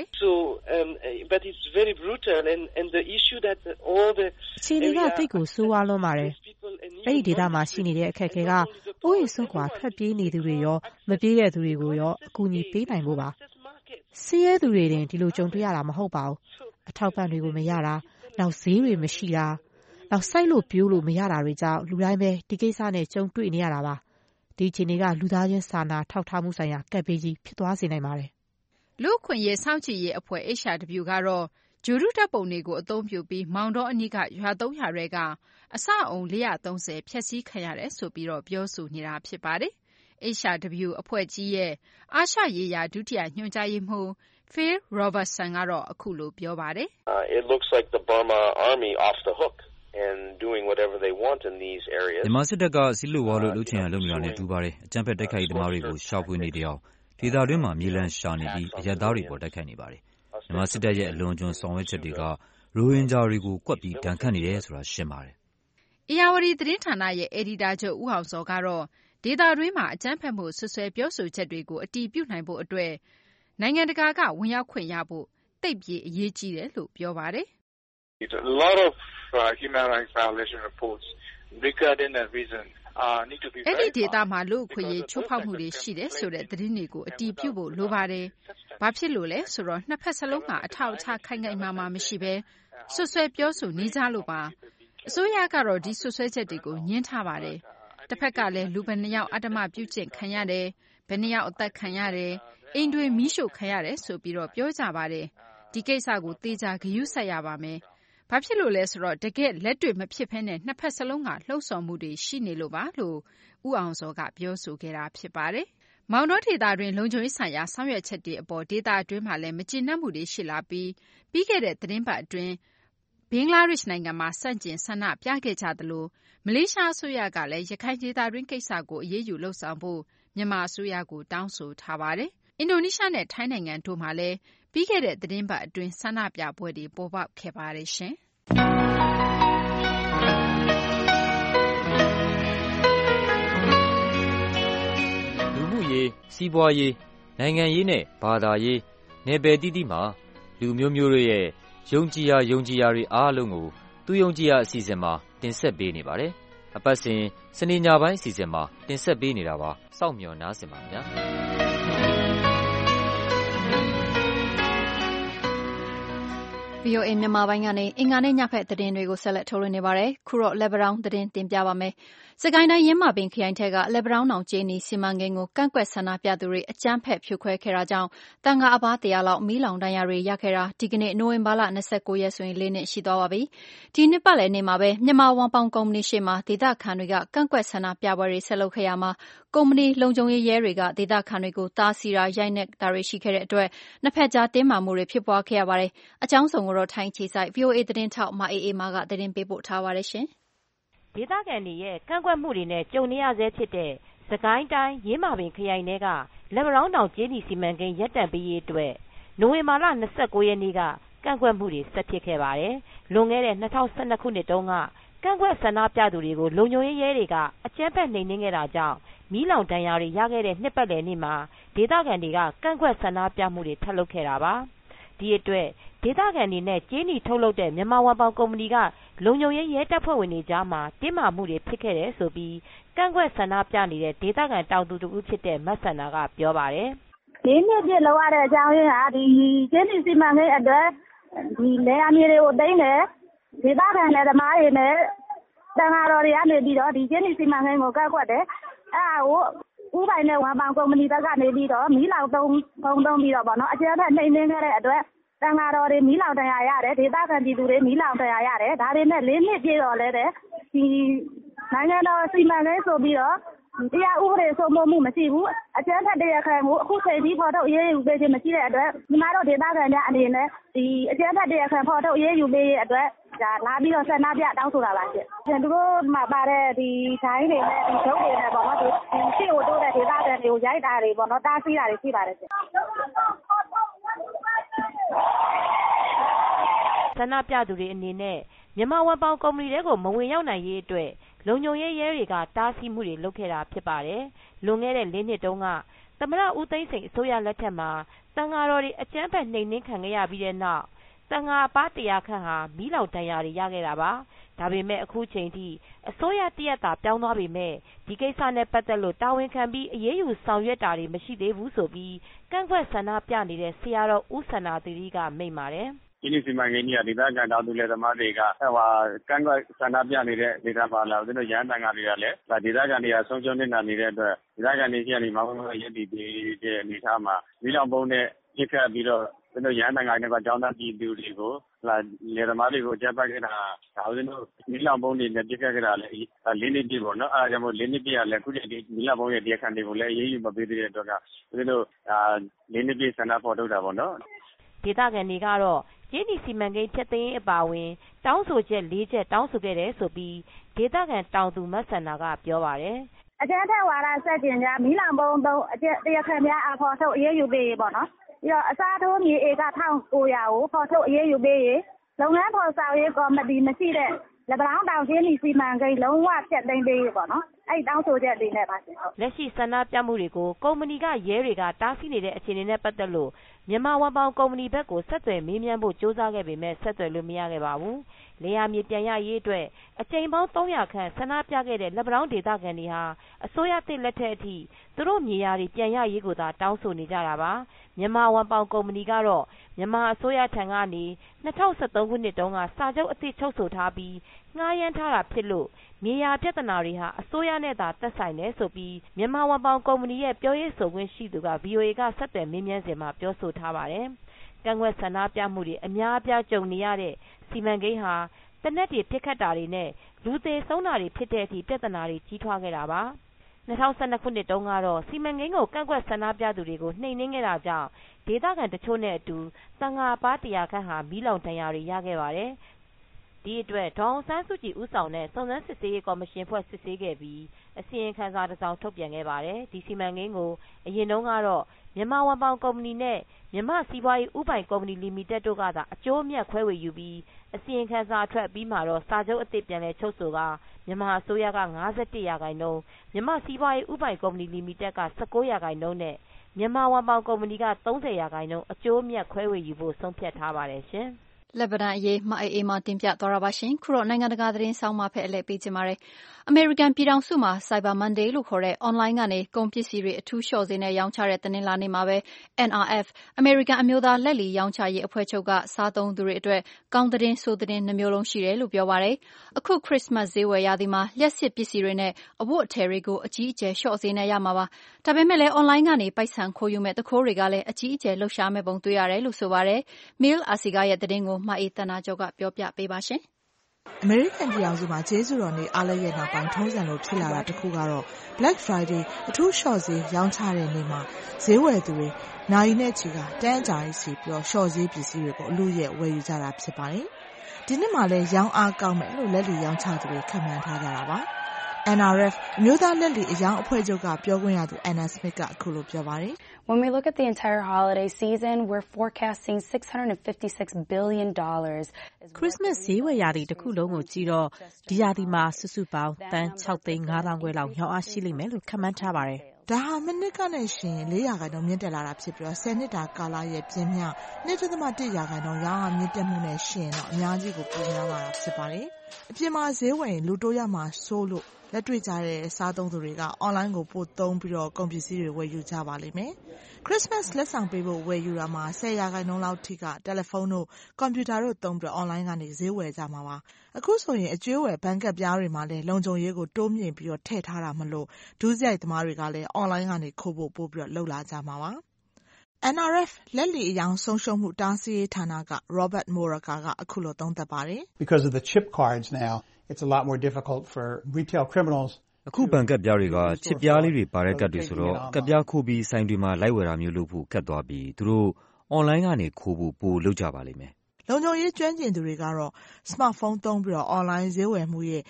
but it's very brutal and the issue that all the အခြေအနေကတိတ်ကိုဆိုးဝါးလွန်းပါတယ်အဲ့ဒီဒေသမှာရှိနေတဲ့အခက်အခဲကအိုးအိမ်စွန့်ခွာထွက်ပြေးနေသူတွေရောမပြေးတဲ့သူတွေကိုရောအကူအညီပေးနိုင်ဖို့ပါဆင်းရဲသူတွေတင်ဒီလိုကြုံတွေ့ရတာမဟုတ်ပါဘူးအထောက်ပံ့တွေကိုမရတာနောက်ဈေးတွေမရှိတာနောက်စိုက်လို့ပြိုးလို့မရတာတွေကြောင့်လူတိုင်းပဲဒီကိစ္စနဲ့ကြုံတွေ့နေရတာပါဒီအခြေအနေကလူသားချင်းစာနာထောက်ထားမှုဆိုင်ရာကပ်ဘေးကြီးဖြစ်သွားစေနိုင်ပါတယ်။လူ့အခွင့်အရေးစောင့်ကြည့်ရေးအဖွဲ့ HRW ကတော့ဂျူရုတပ်ပုံတွေကိုအသုံးပြုပြီးမောင်တောအနီးကရွာ300တွေကအဆောက်အုံ430ဖျက်ဆီးခံရတယ်ဆိုပြီးတော့ပြောဆိုနေတာဖြစ်ပါတယ်။ HRW အဖွဲ့ကြီးရဲ့အာရှရေးရာဒုတိယညွှန်ကြားရေးမှူး Phil Robertson ကတော့အခုလိုပြောပါတယ် It looks like the Burma army off the hook and doing whatever they want in these areas မြန်မာစစ်တပ်ကစီးလို့ဝါလို့လှုပ်ချင်ရလုပ်နေတာနဲ့တူပါတယ်အကြမ်းဖက်တိုက်ခိုက်သမားတွေကိုရှောက်ပွေးနေတဲ့အအောင်ဒေသတွင်းမှာမြေလံရှာနေပြီးအရက်သားတွေပေါ်တိုက်ခိုက်နေပါတယ်မြန်မာစစ်တပ်ရဲ့အလွန်ကျွံဆောင်ရွက်ချက်တွေကရိုဟင်ဂျာတွေကိုကွက်ပြီးဒဏ်ခတ်နေတယ်ဆိုတာရှင်းပါတယ်။အေယာဝတီသတင်းဌာနရဲ့အယ်ဒီတာချုပ်ဦးအောင်စောကတော့ဒေသတွင်းမှာအကြမ်းဖက်မှုဆွဆွဲပြောဆိုချက်တွေကိုအတည်ပြုနိုင်ဖို့အတွက်နိုင်ငံတကာကဝင်ရောက်ခွင့်ရဖို့သိပ်ပြီးအရေးကြီးတယ်လို့ပြောပါတယ်။ A lot of human rights violation reports regarding that reason need to be အဲ့ဒီဒေသမှာလူ့အခွင့်အရေးချိုးဖောက်မှုတွေရှိတယ်ဆိုတဲ့သတင်းတွေကိုအတည်ပြုဖို့လိုပါတယ်။ဘာဖြစ်လို့လဲဆိုတော့နှစ်ဖက်စလုံးမှာအထောက်အထားခိုင်ခိုင်မာမာမရှိဘဲဆွဆွဲပြောဆိုနေကြလို့ပါ။အစိုးရကတော့ဒီဆွဆွဲချက်တွေကိုညှင်းထားပါတယ်။တစ်ဖက်ကလည်းလူဘယ်နှယောက်အဓမ္မပြုကျင့်ခံရတယ်ဘယ်နှယောက်အသက်ခံရတယ်အိမ်တွေမီးရှို့ခံရတယ်ဆိုပြီးတော့ပြောကြပါတယ်။ဒီဒီကိစ္စကိုသေချာဂရုစိုက်ရပါမယ်။ဘာဖြစ်လို့လဲဆိုတော့တကယ်လက်တွေ့မဖြစ်ဘဲနဲ့နှစ်ဖက်စလုံးကလှုံ့ဆော်မှုတွေရှိနေလို့ပါလို့ဦးအောင်စောကပြောဆိုခဲ့တာဖြစ်ပါတယ်။မောင်တောဒေသတွင်းလုံခြုံရေးဆိုင်ရာဆောင်ရွက်ချက်တွေအပေါ်ဒေသအတွင်းမှာလည်းမကျေနပ်မှုတွေရှိလာပြီးခဲ့တဲ့သတင်းပတ်အတွင်းဘင်္ဂလားဒေ့ရှ်နိုင်ငံမှာဆန့်ကျင်ဆန္ဒပြခဲ့ကြသလိုမလေးရှားအစိုးရကလည်းရခိုင်ဒေသတွင်းကိစ္စကိုအရေးယူလုပ်ဆောင်ဖို့မြန်မာအစိုးရကိုတောင်းဆိုထားပါတယ်။အင်ဒိုနီးရှားနဲ့ထိုင်းနိုင်ငံတို့မှာလည်းပြီးခဲ့တဲ့သတင်းပတ်အတွင်းဆန္ဒပြပွဲတွေပေါ်ပေါက်ခဲ့ပါတယ်ရှင်။လူမှုရေးစီးပွားရေးနိုင်ငံရေးနဲ့ဘာသာရေးနယ်ပယ်တိတိမှာလူမျိုးမျိုးတို့ရဲ့ယုံကြည်ရာတွေအားလုံးကိုသူယုံကြည်ရာအစီအစဉ်မှာတင်ဆက်ပေးနေပါတယ်။အပတ်စဉ်စနေညပိုင်းအစီအစဉ်မှာတင်ဆက်ပေးနေတာပါ။စောင့်မျှော်နားဆင်ပါခင်ဗျာ။ VOA မြန်မာပိုင်းကနေအင်္ဂါနေ့ညဖက်သတင်းတွေကိုဆက်လက်ထုတ်လွှင့်နေပါတယ်။ခုတော့လက်ပံတောင်းသတင်းတင်ပြပါမယ်။စကိုင်းတိုင်းရင်းမာပင်ခရိုင်ထက်ကလက်ပံတောင်းတောင်ကျေးနီစီမံကိန်းကိုကန့်ကွက်ဆန္ဒပြသူတွေအကြမ်းဖက်ဖြိုခွဲခဲ့တာကြောင့်တန်ခါအပါး100လောက်မီးလောင်ဒဏ်ရာတွေရခဲ့တာဒီကနေ့နိုဝင်ဘာလ29ရက်ဆိုရင်4နှစ်ရှိသွားပါပြီ။ဒီနှစ်ပတ်လည်နေ့မှာပဲမြန်မာဝန်ပေါင်ကုမ္ပဏီရှေ့မှာဒေသခံတွေကကန့်ကွက်ဆန္ဒပြပွဲတွေဆက်လုပ်ခဲ့ရမှာကုမ္ပဏီလုံခြုံရေးရဲတွေကဒေသခံတွေကိုတားဆီးတာရိုက်နှက်တာတွေရှိခဲ့တဲ့အတွက်နှစ်ဖက်ကြားတင်းမာမှုတွေဖြစ်ပွားခဲ့ရပါတယ်။အကြောင်းစုံကိုတော့ထိုင်းခြေစိုက် VOA သတင်းထောက်မအေးအေးမာကသတင်းပေးပို့ထားပါတယ်ရှင်။ဒေသခံတွေရဲ့ကန့်ကွက်မှုတွေနဲ့ကြုံနေရဆဲဖြစ်တဲ့စကိုင်းတိုင်းရင်းမာပင်ခရိုင်ထဲကလက်ပံတောင်းတောင်ကျေးနီစီမံကိန်းရပ်တန့်ပေးရေးအတွက်နိုဝင်ဘာလ29ရက်နေ့ကကန့်ကွက်မှုတွေဆက်ဖြစ်ခဲ့ပါတယ်။လွန်ခဲ့တဲ့2012ခုနှစ်တုန်းကကန့်ကွက်ဆန္ဒပြသူတွေကိုလုံခြုံရေးရဲတွေကအကြမ်းဖက်နှိမ်နင်းခဲ့တာကြောင့်မီးလောင်ဒဏ်ရာတွေရခဲ့တဲ့နှစ်ပတ်လည်နေ့မှာဒေသခံတွေကကန့်ကွက်ဆန္ဒပြမှုတွေထပ်လုပ်ခဲ့တာပါ။ဒီအတွက်ဒေသခံတွေနဲ့ကြေးနီထုတ်လုပ်တဲ့မြန်မာဝန်ပေါင်ကုမ္ပဏီကလုံခြုံရေးရဲတပ်ဖွဲ့ဝင်တွေကြားမှာတင်းမာမှုတွေဖြစ်ခဲ့တယ်ဆိုပြီးကန့်ကွက်ဆန္ဒပြနေတဲ့ဒေသခံတောင်သူတဦးဖြစ်တဲ့မဆန္ဒကပြောပါတယ်။ဒီနှစ်ပြည့်လောက်ရတဲ့အကြောင်းရင်းဟာဒီကြေးနီစီမံကိန်းအတွက်ဒီလယ်ယာမြေတွေကိုသိမ်းတယ်ဒေသခံလယ်သမားတွေနဲ့တန်ဃာတော်တွေကနေပြီးတော့ဒီကြေးနီစီမံကိန်းကိုကန့်ကွက်တယ်။အဲဒါကိုဥပိုင်နဲ့ဝန်ပေါင်ကုမ္ပဏီဘက်ကနေပြီးတော့မီးလောင်သုံးပြီးတော့ပေါ့နော်အကြမ်းဖက်နှိမ်နင်းခဲ့တဲ့အတွက်တန်ဃာတော်တွေမီးလောင်တရားရတယ်ဒေသခံပြည်သူတွေမီးလောင်တရားရတယ်ဒါတွေနဲ့4နှစ်ပြည့်တော့လဲတဲ့ဒီနိုင်ငံတော်စီမံကိန်းဆိုပြီးတော့တရားဥပဒေစိုးမိုးမှုမရှိဘူးအကြမ်းဖက်တရားခံမှုအခုချိန်ထိဖော်ထုတ်ရေးယူပေးခြင်းမရှိတဲ့အတွက်ညီမတို့ဒေသခံများအနေနဲ့ဒီအကြမ်းဖက်တရားခံဖော်ထုတ်ရေးယူပေးရေးအတွက်ဒါလာပြီးတော့ဆန္ဒပြတောင်းဆိုတာပါရှင်သူတို့မှာပါတဲ့ဒီဒိုင်းတွေနဲ့ဒီဒုတ်တွေနဲ့ပေါ့နော်ဒီရှေ့ကိုတိုးတဲ့ဒေသခံတွေကိုရိုက်တာတွေပေါ့နော်တားဆီးတာတွေရှိပါတယ်ရှင်ဆန္ဒပြသူတွေအနေနဲ့မြန်မာဝန်ပေါင်ကုမ္ပဏီတွေကိုမဝင်ရောက်နိုင်ရေးအတွက်လုံခြုံရေးရဲတွေကတားဆီးမှုတွေလုပ်ခဲ့တာဖြစ်ပါတယ်။လွန်ခဲ့တဲ့4နှစ်တုန်းကသမ္မတဦးသိန်းစိန်အစိုးရလက်ထက်မှာတန်ဃာတော်တွေအကြမ်းဖက်နှိမ်နင်းခံခဲ့ရပြီးတဲ့နောက်တန်ဃာအပါး100ခန့်ဟာမီးလောင်ဒဏ်ရာတွေရခဲ့တာပါ။ဒါပေမဲ့အခုချိန်ထိအစိုးရတရက်တာပြောင်းသွားပေမဲ့ဒီကိစ္စနဲ့ပတ်သက်လို့တာဝန်ခံပြီးအရေးယူဆောင်ရွက်တာတွေမရှိသေးဘူးဆိုပြီးကန့်ကွက်ဆန္ဒပြနေတဲ့ဆရာတော်ဦးစန္ဒာသီရိကမိန့်ပါတယ်။ဒီနေ့စီမံကိန်းကြီးကဒေသခံတောင်သူလယ်သမားတွေကကန့်ကွက်ဆန္ဒပြနေတဲ့ဒေသမှာလာဦးဇင်းတို့ရဟန်းတန်ဃာတွေကလည်းဒေသခံတွေကဆုံးရှုံးနေတာနေတဲ့အတွက်ဒေသခံတွေရှိနေမှာမဟုတ်ရပ်တည်တဲ့အနေအထားမှာမီးလောင်ပုံနဲ့ပြစ်ခတ်ပြီးတော့ဦးဇင်းတို့ရဟန်းတန်ဃာတွေကကျောင်းသားပြည်သူတွေကိုလယ်သမားတွေကိုကြက်ပတ်ခဲ့တာဒါဦးဇင်းတို့မီးလောင်ပုံတွေနဲ့ပြစ်ခတ်ခဲ့တာလည်း4နှစ်ပြည့်ပေါ့နော်အဲဒါကြောင့်မို့4နှစ်ပြည့်ကလည်းအခုချိန်ဒီမီးလောင်ပုံရဲ့တရားခံတွေကိုလည်းအေးအေးမပေးသေးတဲ့အတွက်ကဦးဇင်းတို့4နှစ်ပြည့်ဆန္ဒဖော်ထုတ်တာပေါ့နော်ဒေသခံတွေကတော့ကြေးနီစီမံကိန်းဖျက်သိမ်းရေးအပါအဝင်တောင်းဆိုချက်4ချက်တောင်းဆိုခဲ့တယ်ဆိုပြီးဒေသခံတောင်သူမဆန္ဒကပြောပါတယ်အကြမ်းဖက်ဝါဒဆက်ကျင်ကြမီးလောင်ပုံတရားခံများအဖော်ထုတ်အရေးယူပေးရေးပေါ့နော်ပြီးတော့အစားထိုးမြေဧက1900ကိုဖော်ထုတ်အရေးယူပေးရေးလုပ်ငန်းဖော်ဆောင်ရေးကော်မတီမရှိတဲ့လက်ပံတောင်ကြေးနီစီမံကိန်းလုံးဝဖျက်သိမ်းပေးရေးပေါ့နော်အဲ့တောင်းဆိုချက်တွေနဲ့ပါရှင်လက်ရှိဆန္ဒပြမှုတွေကိုကုမ္ပဏီကရဲတွေကတားဆီးနေတဲ့အခြေအနေနဲ့ပတ်သက်လို့မြန်မာဝန်ပေါင်ကုမ္ပဏီဘက်ကိုဆက်သွယ်မေးမြန်းဖို့ကြိုးစားခဲ့ပေမဲ့ဆက်သွယ်လို့မရခဲ့ပါဘူး။လေယာမြေပြန်ရရေးအတွက်အကြိမ်ပေါင်း300ခန့်ဆန္ဒပြခဲ့တဲ့လက်ပံတောင်းဒေသခံတွေဟာအစိုးရသစ်လက်ထက်အထိသူတို့မြေယာတွေပြန်ရရေးကိုသာတောင်းဆိုနေကြတာပါ။မြန်မာဝန်ပေါင်ကုမ္ပဏီကတော့မြန်မာအစိုးရထံကနေ2013ခုနှစ်တုန်းကစာချုပ်အသစ်ချုပ်ဆိုထားပြီးငှားရမ်းထားတာဖြစ်လို့မြေယာပြဿနာတွေဟာအစိုးရနဲ့သာသက်ဆိုင်တယ်ဆိုပြီးမြန်မာဝန်ပေါင်ကုမ္ပဏီရဲ့ပြောရေးဆိုခွင့်ရှိသူက VOA ကဆက်သွယ်မေးမြန်းစဉ်မှာပြောဆိုထားပါတယ်။ကန့်ကွက်ဆန္ဒပြမှုတွေအများအပြားကြုံနေရတဲ့စီမံကိန်းဟာသေနတ်တွေပစ်ခတ်တာတွေနဲ့လူသေဆုံးတာတွေဖြစ်တဲ့အထိပြဿနာတွေကြီးထွားခဲ့တာပါ2012 ခုနှစ်တုန်းကတော့စီမံကိန်းကိုကန့်ကွက်ဆန္ဒပြသူတွေကိုနှိမ်နင်းခဲ့တာကြောင့်ဒေသခံတချို့နဲ့အတူသံဃာပါး100ခန့်ဟာမီးလောင်ဒဏ်ရာတွေရခဲ့ပါတယ်ဒီအတွက်ဒေါ်အောင်ဆန်းစုကြည်ဦးဆောင်တဲ့စုံစမ်းစစ်ဆေးရေးကော်မရှင်ဖွဲ့စစ်ဆေးခဲ့ပြီးအစီရင်ခံစာတစ်စောင်ထုတ်ပြန်ခဲ့ပါတယ်ဒီစီမံကိန်းကိုအရင်တုန်းကတော့မြန်မာဝန်ပေါင်ကုမ္ပဏီနဲ့မြန်မာစီးပွားရေးဥပိုင်ကုမ္ပဏီလီမိတက်တို့ကသာအကျိုးအမြတ်ခွဲဝေယူပြီးအစီရင်ခံစာအထွက်ပြီးမှတော့စာချုပ်အသစ်ပြန်လည်ချုပ်ဆိုကမြန်မာအစိုးရက51%မြန်မာစီးပွားရေးဥပိုင်ကုမ္ပဏီလီမိတက်က19%နဲ့မြန်မာဝန်ပေါင်ကုမ္ပဏီက30%အကျိုးအမြတ်ခွဲဝေယူဖို့ဆုံးဖြတ်ထားပါတယ်ရှင်လက်ဗဒန်အရေးမအေးမှတင်ပြသွားတာပါရှင်ခုတော့နိုင်ငံတကာသတင်းဆောင်မဖက်အလဲပေးချင်ပါတယ်အမေရိကန်ပြည်ထောင်စုမှာ Cyber Monday လို့ခေါ်တဲ့ online ကနေကုန်ပစ္စည်းတွေအထူးလျှော့ဈေးနဲ့ရောင်းချတဲ့တင်းလာနေမှာပဲ NRF အမေရိကန်အမျိုးသားလက်လီရောင်းချရေးအဖွဲ့ချုပ်ကစားသုံးသူတွေအတွက်ကောင်းသတင်းဆိုးသတင်းနှမျိုးလုံးရှိတယ်လို့ပြောပါတယ်အခု Christmas ဈေးဝယ်ရာသီမှာလျှက်စစ်ပစ္စည်းတွေနဲ့အဝတ်အထည်တွေကိုအကြီးအကျယ်လျှော့ဈေးနဲ့ရမှာပါဒါပေမဲ့လည်း online ကနေပိုက်ဆံခိုးယူမဲ့တခိုးတွေကလည်းအကြီးအကျယ်လှုပ်ရှားမဲ့ပုံတွေ့ရတယ်လို့ဆိုပါတယ် Neil Asiga ရဲ့သတင်းကိုမအေးတနာကျော်ကပြောပြပေးပါရှင်အမေရိကန်ပြည်ထောင်စုမှာကျေးဇူးတော်နေ့အားလပ်ရက်နောက်ပိုင်းထုံးစံလိုဖြစ်လာတာတစ်ခုကတော့ Black Friday အထူးလျှော့ဈေးရောင်းချတဲ့နေ့မှာဈေးဝယ်သူတွေနိုင်နဲ့ချီကတန်းအကြာကြီးစီပြီးတော့လျှော့ဈေးပစ္စည်းတွေကိုအလူရဲ့ဝယ်ယူကြတာဖြစ်ပါတယ်ဒီနှစ်မှာလည်းရောင်းအားကောင်းမယ်လို့လက်လီရောင်းချသူတွေခန့်မှန်းထားကြတာပါ NRF အမျိုးသားလက်လီအရောင်းအဖွဲ့ချုပ်ကပြောခွင့်ရသူ Anna Smith ကအခုလိုပြောပါတယ် When we look at the entire holiday season, we're forecasting $656 billion. Christmas ဈေးဝယ်ရာသီတစ်ခုလုံးကိုကြည့်တော့ဒီရာသီမှာစုစုပေါင်းတန်6သိန်း5သောင်းခွဲလောက်ရောင်းအားရှိလိမ့်မယ်လို့ခန့်မှန်းထားပါတယ်။ဒါဟာမနှစ်ကနဲ့ရှင်4%မြင့်တက်လာတာဖြစ်ပြီးတော့10နှစ်တာကာလရဲ့ပြင်းမျှ 2.1% ရောင်းအားမြင့်တက်မှုနဲ့ရှင်တော့အများကြီးကိုပိုများလာတာဖြစ်ပါတယ်။အပြင်မှာဈေးဝယ်ရင်လူတိုးရမှာစိုးလို့လက်တွေ့ကြတဲ့စားသုံးသူတွေက online ကိုပို့သုံးပြီးတော့ကုန်ပစ္စည်းတွေဝယ်ယူကြပါလိမ့်မယ်။ Christmas လက်ဆောင်ပေးဖို့ဝယ်ယူတာမှာ10%လောက်ထိကတယ်လီဖုန်းတို့ကွန်ပျူတာတို့သုံးပြီး online ကနေဈေးဝယ်ကြမှာပါ။အခုဆိုရင်အကျွေးဝယ်ဘဏ်ကတ်ပြားတွေမှာလည်းလုံခြုံရေးကိုတိုးမြင့်ပြီးတော့ထည့်ထားတာမလို့ဒုစရိုက်သမားတွေကလည်း online ကနေခိုးဖို့ပို့ပြီးတော့လှုပ်လာကြမှာပါ။ NRF လက်လီအယောင်ဆုံးရှုံးမှုတားဆီးရေးဌာနက Robert Moraga ကအခုလိုသုံးသပ်ပါတယ်။ Because of the chip cards now, it's a lot more difficult for retail criminals. အခုဘဏ်ကတ်ပြားတွေကချစ်ပြားလေးတွေပါတဲ့ကတ်တွေဆိုတော့ကတ်ပြားခိုးပြီးဆိုင်တွေမှာလိုက်ဝယ်တာမျိုးလုပ်ဖို့ခက်သွားပြီးသူတို့ online ကနေခိုးဖို့ပို့လုပ်ကြပါလိမ့်မယ်။လုံခြုံရေးကျွမ်းကျင်သူတွေကတော့ smartphone သုံးပြီးတော့ online ဈေးဝယ်မှုရဲ့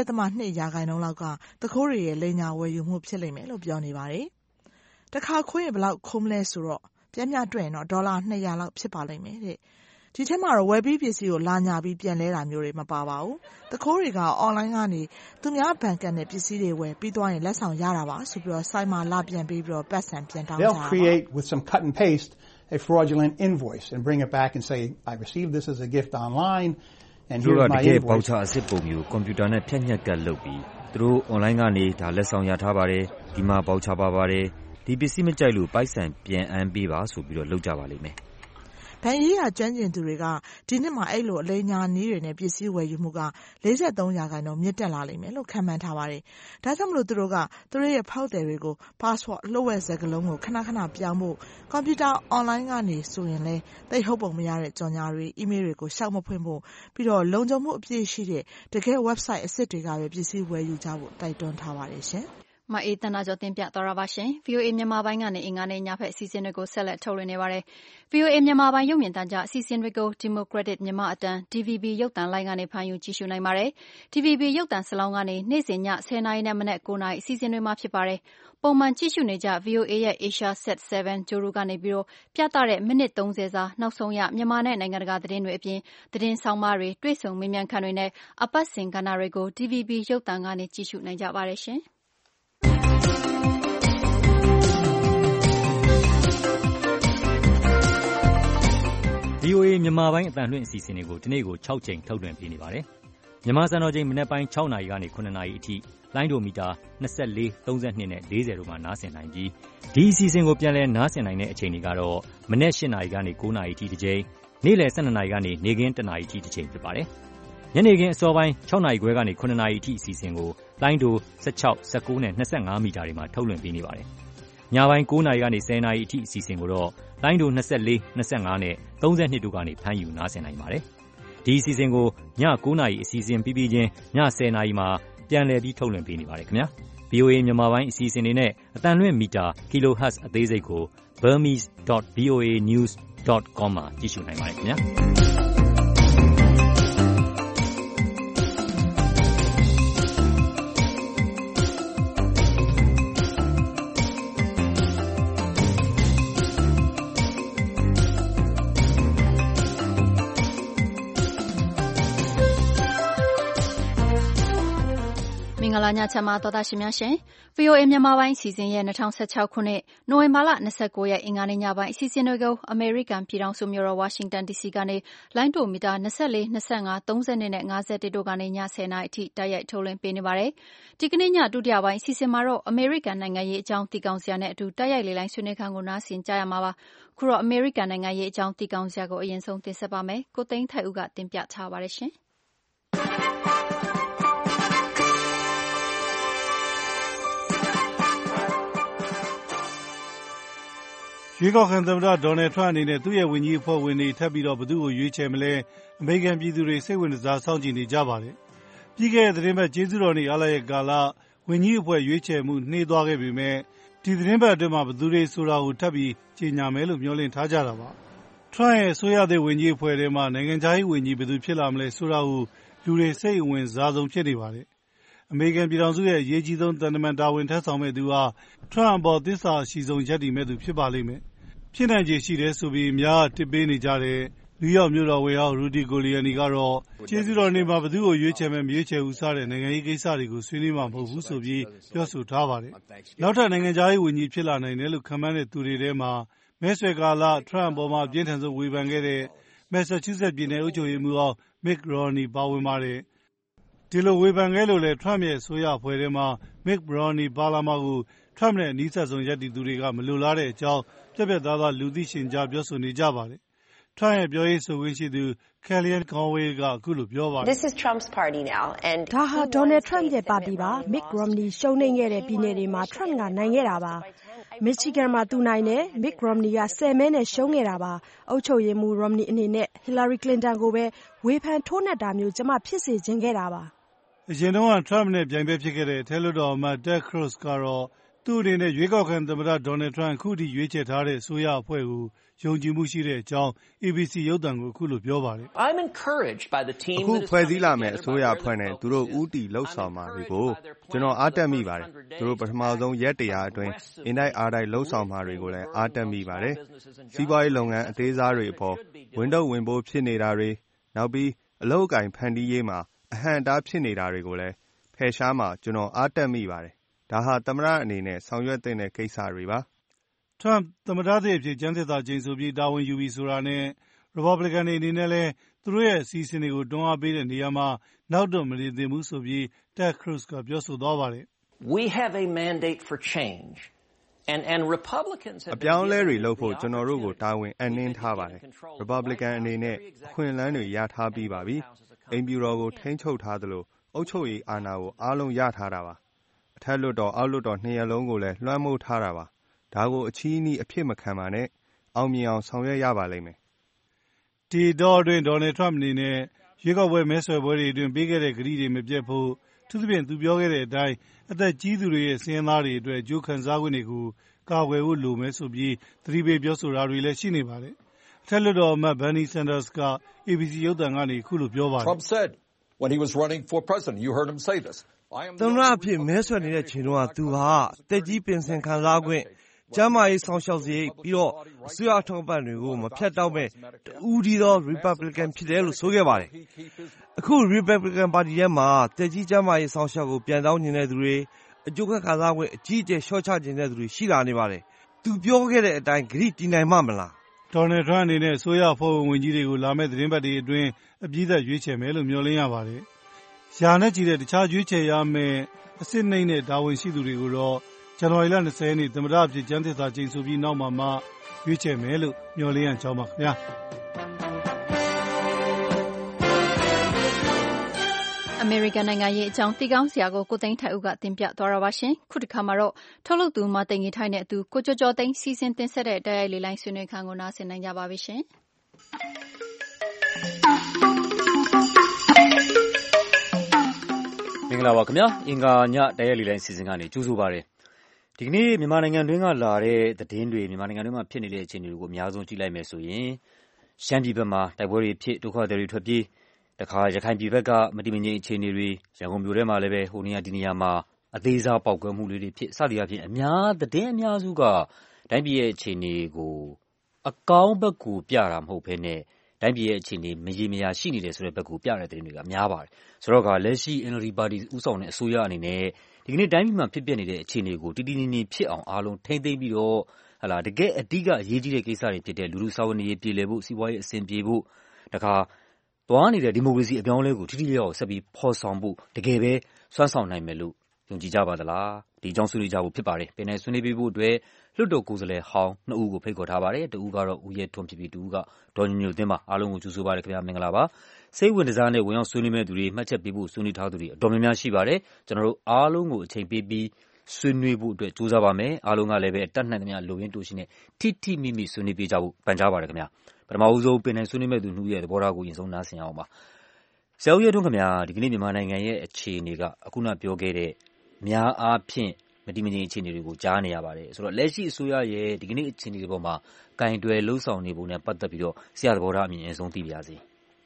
1.2% လောက်ကတခိုးတွေရဲ့လိမ်ညာဝယ်ယူမှုဖြစ်လိမ့်မယ်လို့ပြောနေပါတယ်။တစ်ခါခိုးရင်ဘယ်လောက်ခိုးမလဲဆိုတော့ပြန်မျှတွက်ရင်တော့ဒေါ်လာ200လောက်ဖြစ်ပါလိမ့်မယ်တဲ့။ဒီထဲမှာတော့ဝယ်ပြီးပစ္စည်းကိုလာညာပြီးပြန်လဲတာမျိုးတွေမပါပါဘူး။တခိုးတွေက online ကနေသူများဘဏ်ကတ်နဲ့ပစ္စည်းတွေဝယ်ပြီးသွားရင်လက်ဆောင်ရတာပါဆိုပြီးတော့ site မှာလာပြန်ပြီးတော့ပတ်စံပြန်တောင်းကြတာပါ။ They'll create with some cut and paste a fraudulent invoice and bring it back and say I received this as a gift online and here's my invoice. တကယ်ပေါချအစ်စ်ပုံမျိုးကွန်ပျူတာနဲ့ဖြတ်ညက်ကတ်လုပ်ပြီးသူတို့ online ကနေဒါလက်ဆောင်ရထားပါတယ်ဒီမှာပေါချပါပါတယ်ဒီပစ္စည်းမကြိုက်လို့ပိုက်ဆံပြန်အမ်းပေးပါဆိုပြီးတော့လုပ်ကြပါလိမ့်မယ်ဘဏ်ရေးရာကျွမ်းကျင်သူတွေကဒီနှစ်မှာအဲ့လိုအလိမ်ညာနည်းတွေနဲ့ပစ္စည်းဝယ်ယူမှုက 43% မြင့်တက်လာလိမ့်မယ်လို့ခန့်မှန်းထားပါတယ်။ဒါကြောင့်မလို့သူတို့ကသူတို့ရဲ့ဖောက်သည်တွေကို password လှုပ်ဝက်စကားလုံးကိုခဏခဏပြောင်းဖို့ကွန်ပျူတာ online ကနေဆိုရင်လည်းသိဟုတ်ပုံမရတဲ့ကြော်ညာတွေ email တွေကိုရှောက်မဖွင့်ဖို့ပြီးတော့လုံခြုံမှုအပြည့်ရှိတဲ့တကယ် website အစစ်တွေကပဲပစ္စည်းဝယ်ယူကြဖို့တိုက်တွန်းထားပါတယ်ရှင်။မအေးတနာကျော်တင်ပြသွားတာပါရှင် VOA မြန်မာပိုင်းကနေအင်္ဂါနေ့ညဖက်အစီအစဉ်တွေကိုဆက်လက်ထုတ်လွှင့်နေပါတယ် VOA မြန်မာပိုင်းရုပ်မြင်သံကြားအစီအစဉ်တွေကို Democratic မြန်မာအတန် DVB ရုပ်သံလိုင်းကနေဖမ်းယူကြည့်ရှုနိုင်ပါတယ် DVB ရုပ်သံစလောင်းကနေနေ့စဉ်ည10:00 နာရီနဲ့မနက်9:00 နာရီအစီအစဉ်တွေမှာဖြစ်ပါတယ်ပုံမှန်ကြည့်ရှုနေကြ VOA ရဲ့ Asia Set 7 ကြိုးတို့ကနေပြီးတော့ပြသတဲ့မိနစ်30စာနောက်ဆုံးရမြန်မာနဲ့နိုင်ငံတကာသတင်းတွေအပြင်သတင်းဆောင်မတွေတွေ့ဆုံမေးမြန်းခန်းတွေနဲ့အပတ်စဉ်ကဏ္ဍတွေကို DVB ရုပ်သံကနေကြည့်ရှုနိုင်ကြပါတယ်ရှင် VOA မြန်မာပိုင်းအသံလွှင့်အစီအစဉ်တွေကိုဒီနေ့ကို6ချိန်ထုတ်လွှင့်ပေးနေပါတယ်။မြန်မာစံတော်ချိန်မနက်ပိုင်း6နာရီကနေ9နာရီအထိလိုင်းဒိုမီတာ24 32နဲ့40တို့မှာနားဆင်နိုင်ပြီးဒီအစီအစဉ်ကိုပြန်လည်နားဆင်နိုင်တဲ့အချိန်တွေကတော့မနက်8နာရီကနေ9နာရီအထိတစ်ချိန်နေ့လယ်12နာရီကနေနေ့ခင်း1နာရီအထိတစ်ချိန်ဖြစ်ပါတယ်။ညနေခင်းအစောပိုင်း6နာရီခွဲကနေ9နာရီအထိအစီအစဉ်ကိုလိုင်းဒို16 19နဲ့25မီတာတွေမှာထုတ်လွှင့်ပေးနေပါတယ်။ညပိုင်း9နာရီကနေ10နာရီအထိအစီအစဉ်ကိုတော့လိုင်းဒို24 25နဲ့32တို့ကနေဖမ်းယူနားဆင်နိုင်ပါတယ်ဒီအစီအစဉ်ကိုည9နာရီအစီအစဉ်ပြီးပြီးချင်းည10နာရီမှာပြန်လည်ပြီးထုတ်လွှင့်ပေးနေပါတယ်ခင်ဗျာVOA မြန်မာပိုင်းအစီအစဉ်တွေနဲ့အတန်လွင့်မီတာ kilohertz အသေးစိတ်ကို burmese.voanews.com မှာကြည့်ရှုနိုင်ပါတယ်ခင်ဗျာမင်္ဂလာညချမ်းပါသောသားရှင်များရှင် VOA မြန်မာပိုင်းအစီအစဉ်ရဲ့2016ခုနှစ်နိုဝင်ဘာလ29ရက်အင်္ဂါနေ့ညပိုင်းအစီအစဉ်တွေကိုအမေရိကန်ပြည်ထောင်စုမြို့တော်ဝါရှင်တန် DC ကနေလိုင်းဒိုမီတာ24 25 30နဲ့51တို့ကနေည10နာရီအထိတိုက်ရိုက်ထုတ်လွှင့်ပေးနေပါတယ်ဒီကနေ့ညဒုတိယပိုင်းအစီအစဉ်မှာတော့အမေရိကန်နိုင်ငံရေးအကြောင်းသိကောင်းစရာနဲ့အတူတိုက်ရိုက်လေ့လိုင်းဆွေးနွေးခန်းကိုနားဆင်ကြရမှာပါခုတော့အမေရိကန်နိုင်ငံရေးအကြောင်းသိကောင်းစရာကိုအရင်ဆုံးတင်ဆက်ပါမယ်ကိုသိန်းထိုက်ဦးကတင်ပြထားပါတယ်ရှင်ရွေးကောက်ခံသမ္မတဒေါ်နယ်ထရန့်အနေနဲ့သူ့ရဲ့ဝန်ကြီးအဖွဲ့ဝင်တွေထပ်ပြီးတော့ဘယ်သူ့ကိုရွေးချယ်မလဲအမေရိကန်ပြည်သူတွေစိတ်ဝင်စားစောင့်ကြည့်နေကြပါတယ်။ပြီးခဲ့တဲ့သတင်းပတ်ကျေးဇူးတော်နေ့အားလပ်ရက်ကာလဝန်ကြီးအဖွဲ့ရွေးချယ်မှုနှေးသွားခဲ့ပေမဲ့ဒီသတင်းပတ်အတွင်းမှာဘယ်သူတွေဆိုတာကိုထပ်ပြီးကြေညာမယ်လို့မျှော်လင့်ထားကြတာပါ။ထရန့်ရဲ့အစိုးရသစ်ဝန်ကြီးအဖွဲ့ထဲမှာနိုင်ငံခြားရေးဝန်ကြီးဘယ်သူဖြစ်လာမလဲဆိုတာကိုလူတွေစိတ်ဝင်စားဆုံးဖြစ်နေပါတယ်။အမေရိကန်ပြည်ထောင်စုရဲ့အရေးကြီးဆုံးသံတမန်တာဝန်ထမ်းဆောင်မဲ့သူဟာထရန့်အပေါ်သစ္စာရှိဆုံးရပ်တည်မဲ့သူဖြစ်ပါလိမ့်မယ်။ဖြစ်နိုင်ခြေရှိတယ်ဆိုပြီးများတစ်ပေးနေကြတဲ့နယူးယောက်မြို့တော်ဝန်ဟောင်းရူဒီဂိုလီယန်နီကတော့ကျေးဇူးတော်နေ့မှာဘယ်သူ့ကိုရွေးချယ်မယ်မရွေးချယ်ဘူးစတဲ့နိုင်ငံရေးကိစ္စတွေကိုဆွေးနွေးမှာမဟုတ်ဘူးဆိုပြီးပြောဆိုထားပါတယ်။နောက်ထပ်နိုင်ငံခြားရေးဝန်ကြီးဖြစ်လာနိုင်တယ်လို့ခန့်မှန်းတဲ့သူတွေထဲမှာမဲဆွယ်ကာလထရန့်အပေါ်မှာပြင်းထန်ဆုံးဝေဖန်ခဲ့တဲ့မက်ဆာချူးဆက်ပြည်နယ်အုပ်ချုပ်ရေးမှူးဟောင်းမစ်ရော်နီပါဝင်ပါတယ်။ဒီလိုဝေဖန်ခဲ့လို့လည်းထရန့်ရဲ့အစိုးရအဖွဲ့ထဲမှာမစ်ရော်နီပါလာမာကိုထရန့်နဲ့အနီးစပ်ဆုံးရပ်တည်သူတွေကမလိုလားတဲ့အကြောင်းပြက်ပြက်သားသားလူသိရှင်ကြားပြောဆိုနေကြပါတယ်။ထရန့်ရဲ့ပြောရေးဆိုခွင့်ရှိသူ Kellyanne Conway ကအခုလိုပြောပါတယ်။ This is Trump's party now and ဒါဟာ Donald Trump ရဲ့ပါတီပါ Mitt Romney ရှုံးနိမ့်ခဲ့တဲ့ပြည်နယ်တွေမှာ Trump ကနိုင်ခဲ့တာပါ။ Michigan မှာသူနိုင်တယ် Mitt Romney က10မဲနဲ့ရှုံးခဲ့တာပါ။အုပ်ချုပ်ရေးမှူး Romney အနေနဲ့ Hillary Clinton ကိုပဲဝေဖန်ထိုးနှက်တာမျိုးကျမဖြစ်စေချင်ခဲ့တာပါ။အရင်တုန်းက Trump နဲ့ပြိုင်ဘက်ဖြစ်ခဲ့တဲ့အထက်လွှတ်တော်အမတ် Ted Cruz ကတော့သူ့အနေနဲ့ရွေးကောက်ခံသမ္မတဒေါ်နယ်ထရန့်အခုထိရွေးချယ်ထားတဲ့အစိုးရအဖွဲ့ကိုယုံကြည်မှုရှိတဲ့အကြောင်း ABC ရုပ်သံကိုအခုလိုပြောပါတယ်။အခုဖွဲ့စည်းလာမယ့်အစိုးရအဖွဲ့နဲ့သူတို့ဦးတည်လှုပ်ဆောင်မှာတွေကိုကျွန်တော်အားတက်မိပါတယ်။သူတို့ပထမဆုံးရက်100အတွင်းအင်တိုက်အားတိုက်လှုပ်ဆောင်မှာတွေကိုလည်းအားတက်မိပါတယ်။စီးပွားရေးလုပ်ငန်းအသေးစားတွေအပေါ်ဝန်ထုတ်ဝန်ပိုးဖြစ်နေတာတွေနောက်ပြီးအလုပ်အကင်ဖန်တီးရေးမှာအဟန့်အတားဖြစ်နေတာတွေကိုလည်းဖယ်ရှားမှာကျွန်တော်အားတက်မိပါတယ်။ဒါဟာသမ္မတအနေနဲ့ဆောင်ရွက်သင့်တဲ့ကိစ္စတွေပါ။ထရန့်သမ္မတသစ်အဖြစ်ကျမ်းသစ္စာကျိန်ဆိုပြီးတာဝန်ယူပြီးဆိုတာနဲ့ရီပတ်ဘလီကန်တွေအနေနဲ့လည်းသူတို့ရဲ့အစီအစဉ်တွေကိုတွန်းအားပေးတဲ့နေရာမှာနောက်တော့မနေသင့်ဘူးဆိုပြီး Ted Cruz ကပြောဆိုသွားပါတယ်။ We have a mandate for change and Republicans အပြောင်းအလဲတွေလုပ်ဖို့ကျွန်တော်တို့ကိုတာဝန်အပ်နှင်းထားပါတယ်။ Republican အနေနဲ့အခွင့်အလမ်းတွေရထားပြီးပါပြီ။အိမ်ဖြူတော်ကိုထိန်းချုပ်ထားသလိုအုပ်ချုပ်ရေးအာဏာကိုအားလုံးရထားတာပါ။အထက်လွှတ်တော်အောက်လွှတ်တော်နှစ်ရပ်လုံးကိုလည်းလွှမ်းမိုးထားတာပါ။ဒါကိုအချည်းအနှီးအဖြစ်မခံပါနဲ့အောင်မြင်အောင်ဆောင်ရွက်ရပါလိမ့်မယ်။ဒီတော့အတွင်းဒေါ်နယ်ထရန့်အနေနဲ့ရွေးကောက်ပွဲမဲဆွယ်ပွဲတွေအတွင်းပေးခဲ့တဲ့ကတိတွေမပြတ်ဖို့သူသဖြင့်သူပြောခဲ့တဲ့အတိုင်းအသက်ကြီးသူတွေရဲ့စည်ရင်းသားတွေအတွက်အကျိုးခံစားခွင့်တွေကိုကာကွယ်ဖို့လိုမယ်ဆိုပြီးသတိပေးပြောဆိုတာတွေလည်းရှိနေပါတယ်။အထက်လွှတ်တော်အမတ် Bernie Sanders က ABC ရုပ်သံကနေအခုလိုပြောပါတယ်။ Trump said when he was running for president you heard him say this သမ္မတအဖြစ်မဲဆွယ်နေတဲ့ချိန်တုန်းကသူဟာတက်ကြီးပင်စင်ခံစားခွင့်ကျန်းမာရေးဆောင်ရှောက်စရိတ်ပြီးတော့အစိုးရထောက်ပံ့တွေကိုမဖြတ်တောက်မဲ့တူဒီသော Republican ဖြစ်တယ်လို့ဆိုခဲ့ပါတယ်။အခု Republican ပါတီထဲမှာတက်ကြီးကျန်းမာရေးဆောင်ရှောက်ကိုပြန်တောင်းနေတဲ့သူတွေအကျိုးခံစားခွင့်အကြီးအကျယ်လျှော့ချနေတဲ့သူတွေရှိလာနေပါတယ်။သူပြောခဲ့တဲ့အတိုင်းဂရိတည်နိုင်မှမလား။ဒေါ်နယ်ထရန့်အနေနဲ့အစိုးရအဖွဲ့ဝင်ဝန်ကြီးတွေကိုလာမယ့်သတင်းပတ်တွေအတွင်းအပြည့်အစုံရွေးချယ်မယ်လို့မျှော်လင့်ရပါတယ်။ရာနဲ့ချီတဲ့တခြားရွေးချယ်ရမယ့်အစစ်နှိမ့်တဲ့တာဝန်ရှိသူတွေကိုတော့ဇန်နဝါရီလ20ရက်နေ့သမ္မတအဖြစ်ကျမ်းသစ္စာကျိန်ဆိုပြီးနောက်မှရွေးချယ်မယ်လို့မျှော်လင့်ရကြောင်းပါခင်ဗျာ။အမေရိကန်နိုင်ငံရေးအကြောင်းသိကောင်းစရာကိုသိန်းထိုက်ဦးကတင်ပြသွားတာပါရှင်။ခုတစ်ခါမှာတော့ထုတ်လုပ်သူမသိင်ကြီးထိုက်နဲ့အတူကိုကျော်ကျော်သိန်းစီစဉ်တင်ဆက်တဲ့တိုက်ရိုက်လေးလိုင်းဆွေးနွေးခန်းကိုနားဆင်နိုင်ကြပါပြီရှင်။မင်္ဂလာပါခင်ဗျာ။အင်္ဂါညတိုက်ရိုက်လေးလိုင်းစီစဉ်ကနေကြိုဆိုပါရစေ။ဒီကနေ့မြန်မာနိုင်ငံတွင်းကလာတဲ့သတင်းတွေမြန်မာနိုင်ငံတွင်းမှာဖြစ်နေတဲ့အခြေအနေတွေကိုအများဆုံးကြည့်လိုက်မယ်ဆိုရင်ရှမ်းပြည်ဘက်မှာတိုက်ပွဲတွေဖြစ်ဒုက္ခသည်တွေထွက်ပြေးတခါရခိုင်ပြည်ဘက်ကမတည်မငြိမ်အခြေအနေတွေရန်ကုန်မြို့ထဲမှာလည်းပဲဟိုနေရာဒီနေရာမှာအသေးစားပေါက်ကွဲမှုတွေဖြစ်စသည်အပြင်သတင်းအများစုကတိုင်းပြည်ရဲ့အခြေအနေကိုအကောင်းဘက်ကိုပြတာမဟုတ်ဘဲနဲ့တိုင်းပြည်ရဲ့အခြေအနေမရေမရာရှိနေတယ်ဆိုတဲ့ဘက်ကိုပြတဲ့သတင်းတွေကများပါတယ်ဆိုတော့လက်ရှိ NLD ပါတီဥဆောင်တဲ့အစိုးရအနေနဲ့ဒီကနေ့တိုင်းပြည်မှာဖြစ်ပျက်နေတဲ့အခြေအနေကိုတည်တည်ငြိမ်ငြိမ်ဖြစ်အောင်အားလုံးထိန်းသိမ်းပြီးတော့တကယ်အဓိကအရေးကြီးတဲ့ကိစ္စတွေဖြစ်တဲ့လူထုစာဝန်ရေးပြည်လည်ဖို့စီးပွားရေးအဆင်ပြေဖို့တခါသွားနေတဲ့ဒီမိုကရေစီအပြောင်းအလဲကိုထိထိရောက်ရောက်ဆက်ပြီးဖော်ဆောင်ဖို့တကယ်ပဲစွမ်းဆောင်နိုင်မယ်လို့ယုံကြည်ကြပါသလားဒီအကြောင်းဆွေးနွေးကြဖို့ဖြစ်ပါတယ်ပင်နယ်ဆွေးနွေးပေးဖို့အတွက်လွှတ်တော်ကိုယ်စားလှယ်ဟောင်း2ဦးကိုဖိတ်ခေါ်ထားပါတယ်တဦးကတော့ဦးရဲထွန်းဖြစ်ပြီးတဦးကဒေါ်ညိုညိုသင်းပါအားလုံးကိုကြိုဆိုပါရခင်ဗျာမင်္ဂလာပါစိတ်ဝင်စားနဲ့ဝင်ရောက်ဆွေးနွေးမဲ့သူတွေမှတ်ချက်ပေးဖို့ဆွေးနွေးထားသူတွေအတော်များများရှိပါတယ်ကျွန်တော်တို့အားလုံးကိုအချိန်ပေးပြီးဆွေးနွေးဖို့အတွက်ကြိုးစားပါမယ်အားလုံးကလည်းပဲအတတ်နိုင်သမျှလိုရင်းတိုးရှိနဲ့ထိထိမိမိဆွေးနွေးပေးကြဖို့ပန်ကြားပါရခင်ဗျာပထမဦးဆုံးပင်နယ်ဆွေးနွေးမဲ့သူ2ဦးရဲ့သဘောထားကိုရင်ဆုံးနားဆင်အောင်ပါဆရာဦးရဲထွန်းခင်ဗျာဒီကနေ့မြန်မာနိုင်ငံရဲ့အခြေအနေကအခုနပြောခဲ့တဲ့များအားဖြင့်မတည်မငြိမ်အခြေအနေတွေကိုကြားနေရပါတယ်ဆိုတော့လက်ရှိအစိုးရရဲ့ဒီကနေ့အခြေအနေတွေပေါ်မှာကင်တွယ်လှုပ်ဆောင်နေပုံနဲ့ပတ်သက်ပြီးတော့ဆရာသဘောထားအမြင်အဆုံးသိပါရစေ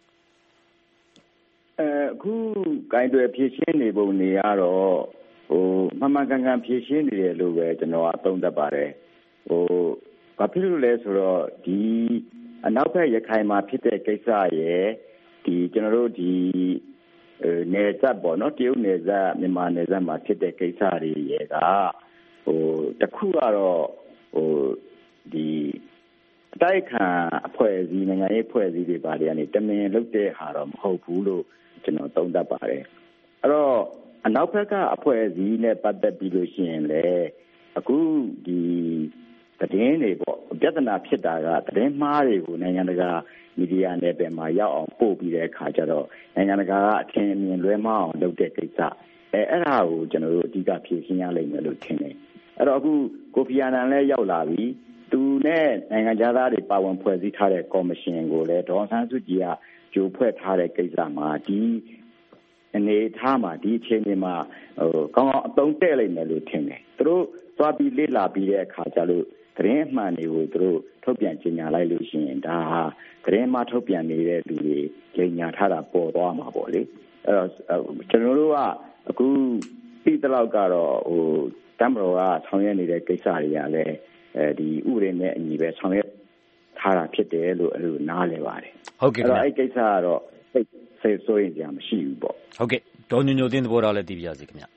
အခုကင်တွယ်ဖြည့်ရှင်းနေပုံတွေကတော့မှန်မှန်ကန်ကန်ဖြည့်ရှင်းနေတယ်လို့ပဲကျွန်တော်အသုံးသပ်ပါတယ်ဘာဖြစ်လို့လဲဆိုတော့ဒီအနောက်ဘက်ရခိုင်မှာဖြစ်တဲ့ကိစ္စရဲ့ဒီကျွန်တော်တို့ဒီနယ်စပ်ပေါ့နော်တရုတ်နယ်စပ်မြန်မာနယ်စပ်မှာဖြစ်တဲ့ကိစ္စတွေရဲ့ကတခုကတော့ဒီတိုက်ခံအဖွဲ့အစည်းနိုင်ငံရေးအဖွဲ့အစည်းတွေပါတွေကနေတမင်လုပ်တဲ့ဟာတော့မဟုတ်ဘူးလို့ကျွန်တော်သုံးသပ်ပါတယ်အဲ့တော့အနောက်ဘက်ကအဖွဲ့အစည်းနဲ့ပတ်သက်ပြီးလို့ရှိရင်လေအခုဒီသတင်းတွေပေါ့ပြဿနာဖြစ်တာကသတင်းမှားတွေကိုနိုင်ငံတကာမီဒီယာနယ်ပယ်မှာရောက်အောင်ပို့ပြီးတဲ့အခါကျတော့နိုင်ငံတကာကအထင်အမြင်လွဲမှားအောင်လုပ်တဲ့ကိစ္စအဲ့ဒါကိုကျွန်တော်တို့အဓိကဖြေရှင်းရလိမ့်မယ်လို့ထင်တယ်အဲ့တော့အခုကိုဖီအာနန်လည်းရောက်လာပြီသူနဲ့နိုင်ငံသားတွေပါဝင်ဖွဲ့စည်းထားတဲ့ကော်မရှင်ကိုလည်းဒေါ်ဆန်းစုကြည်ကကြိုဖွဲ့ထားတဲ့ကိစ္စမှာဒီအနေထားမှာဒီအချိန်မှာကောင်းအောင်အသုံးတဲ့လိမ့်မယ်လို့ထင်တယ်သူတို့သွားပြီးလေ့လာပြီးတဲ့အခါကျလို့သတင်းအမှန်တွေကိုသူတို့ထုတ်ပြန်ကြေညာလိုက်လို့ရှိရင်ဒါဟာသတင်းမှထုတ်ပြန်နေတဲ့လူတွေကြေညာထားတာပေါ်သွားမှာပေါ့လေအဲ့တော့ကျွန်တော်တို့ကအခုပြီးတဲ့လောက်ကတော့တမတော်ကဆောင်ရွက်နေတဲ့ကိစ္စတွေကလည်းဒီဥပဒေနဲ့အညီပဲဆောင်ရွက်ထားတာဖြစ်တယ်လို့အဲ့လိုနားလည်ပါတယ်ဟုတ်ကဲ့ခင်ဗျာအဲ့ကိစ္စကတော့စိတ်ဆိုးရင်ကြာမရှိဘူးပေါ့ဟုတ်ကဲ့ဒေါ်ညိုညိုသင်းသဘောထားလည်းသိပြရစီခင်ဗျာ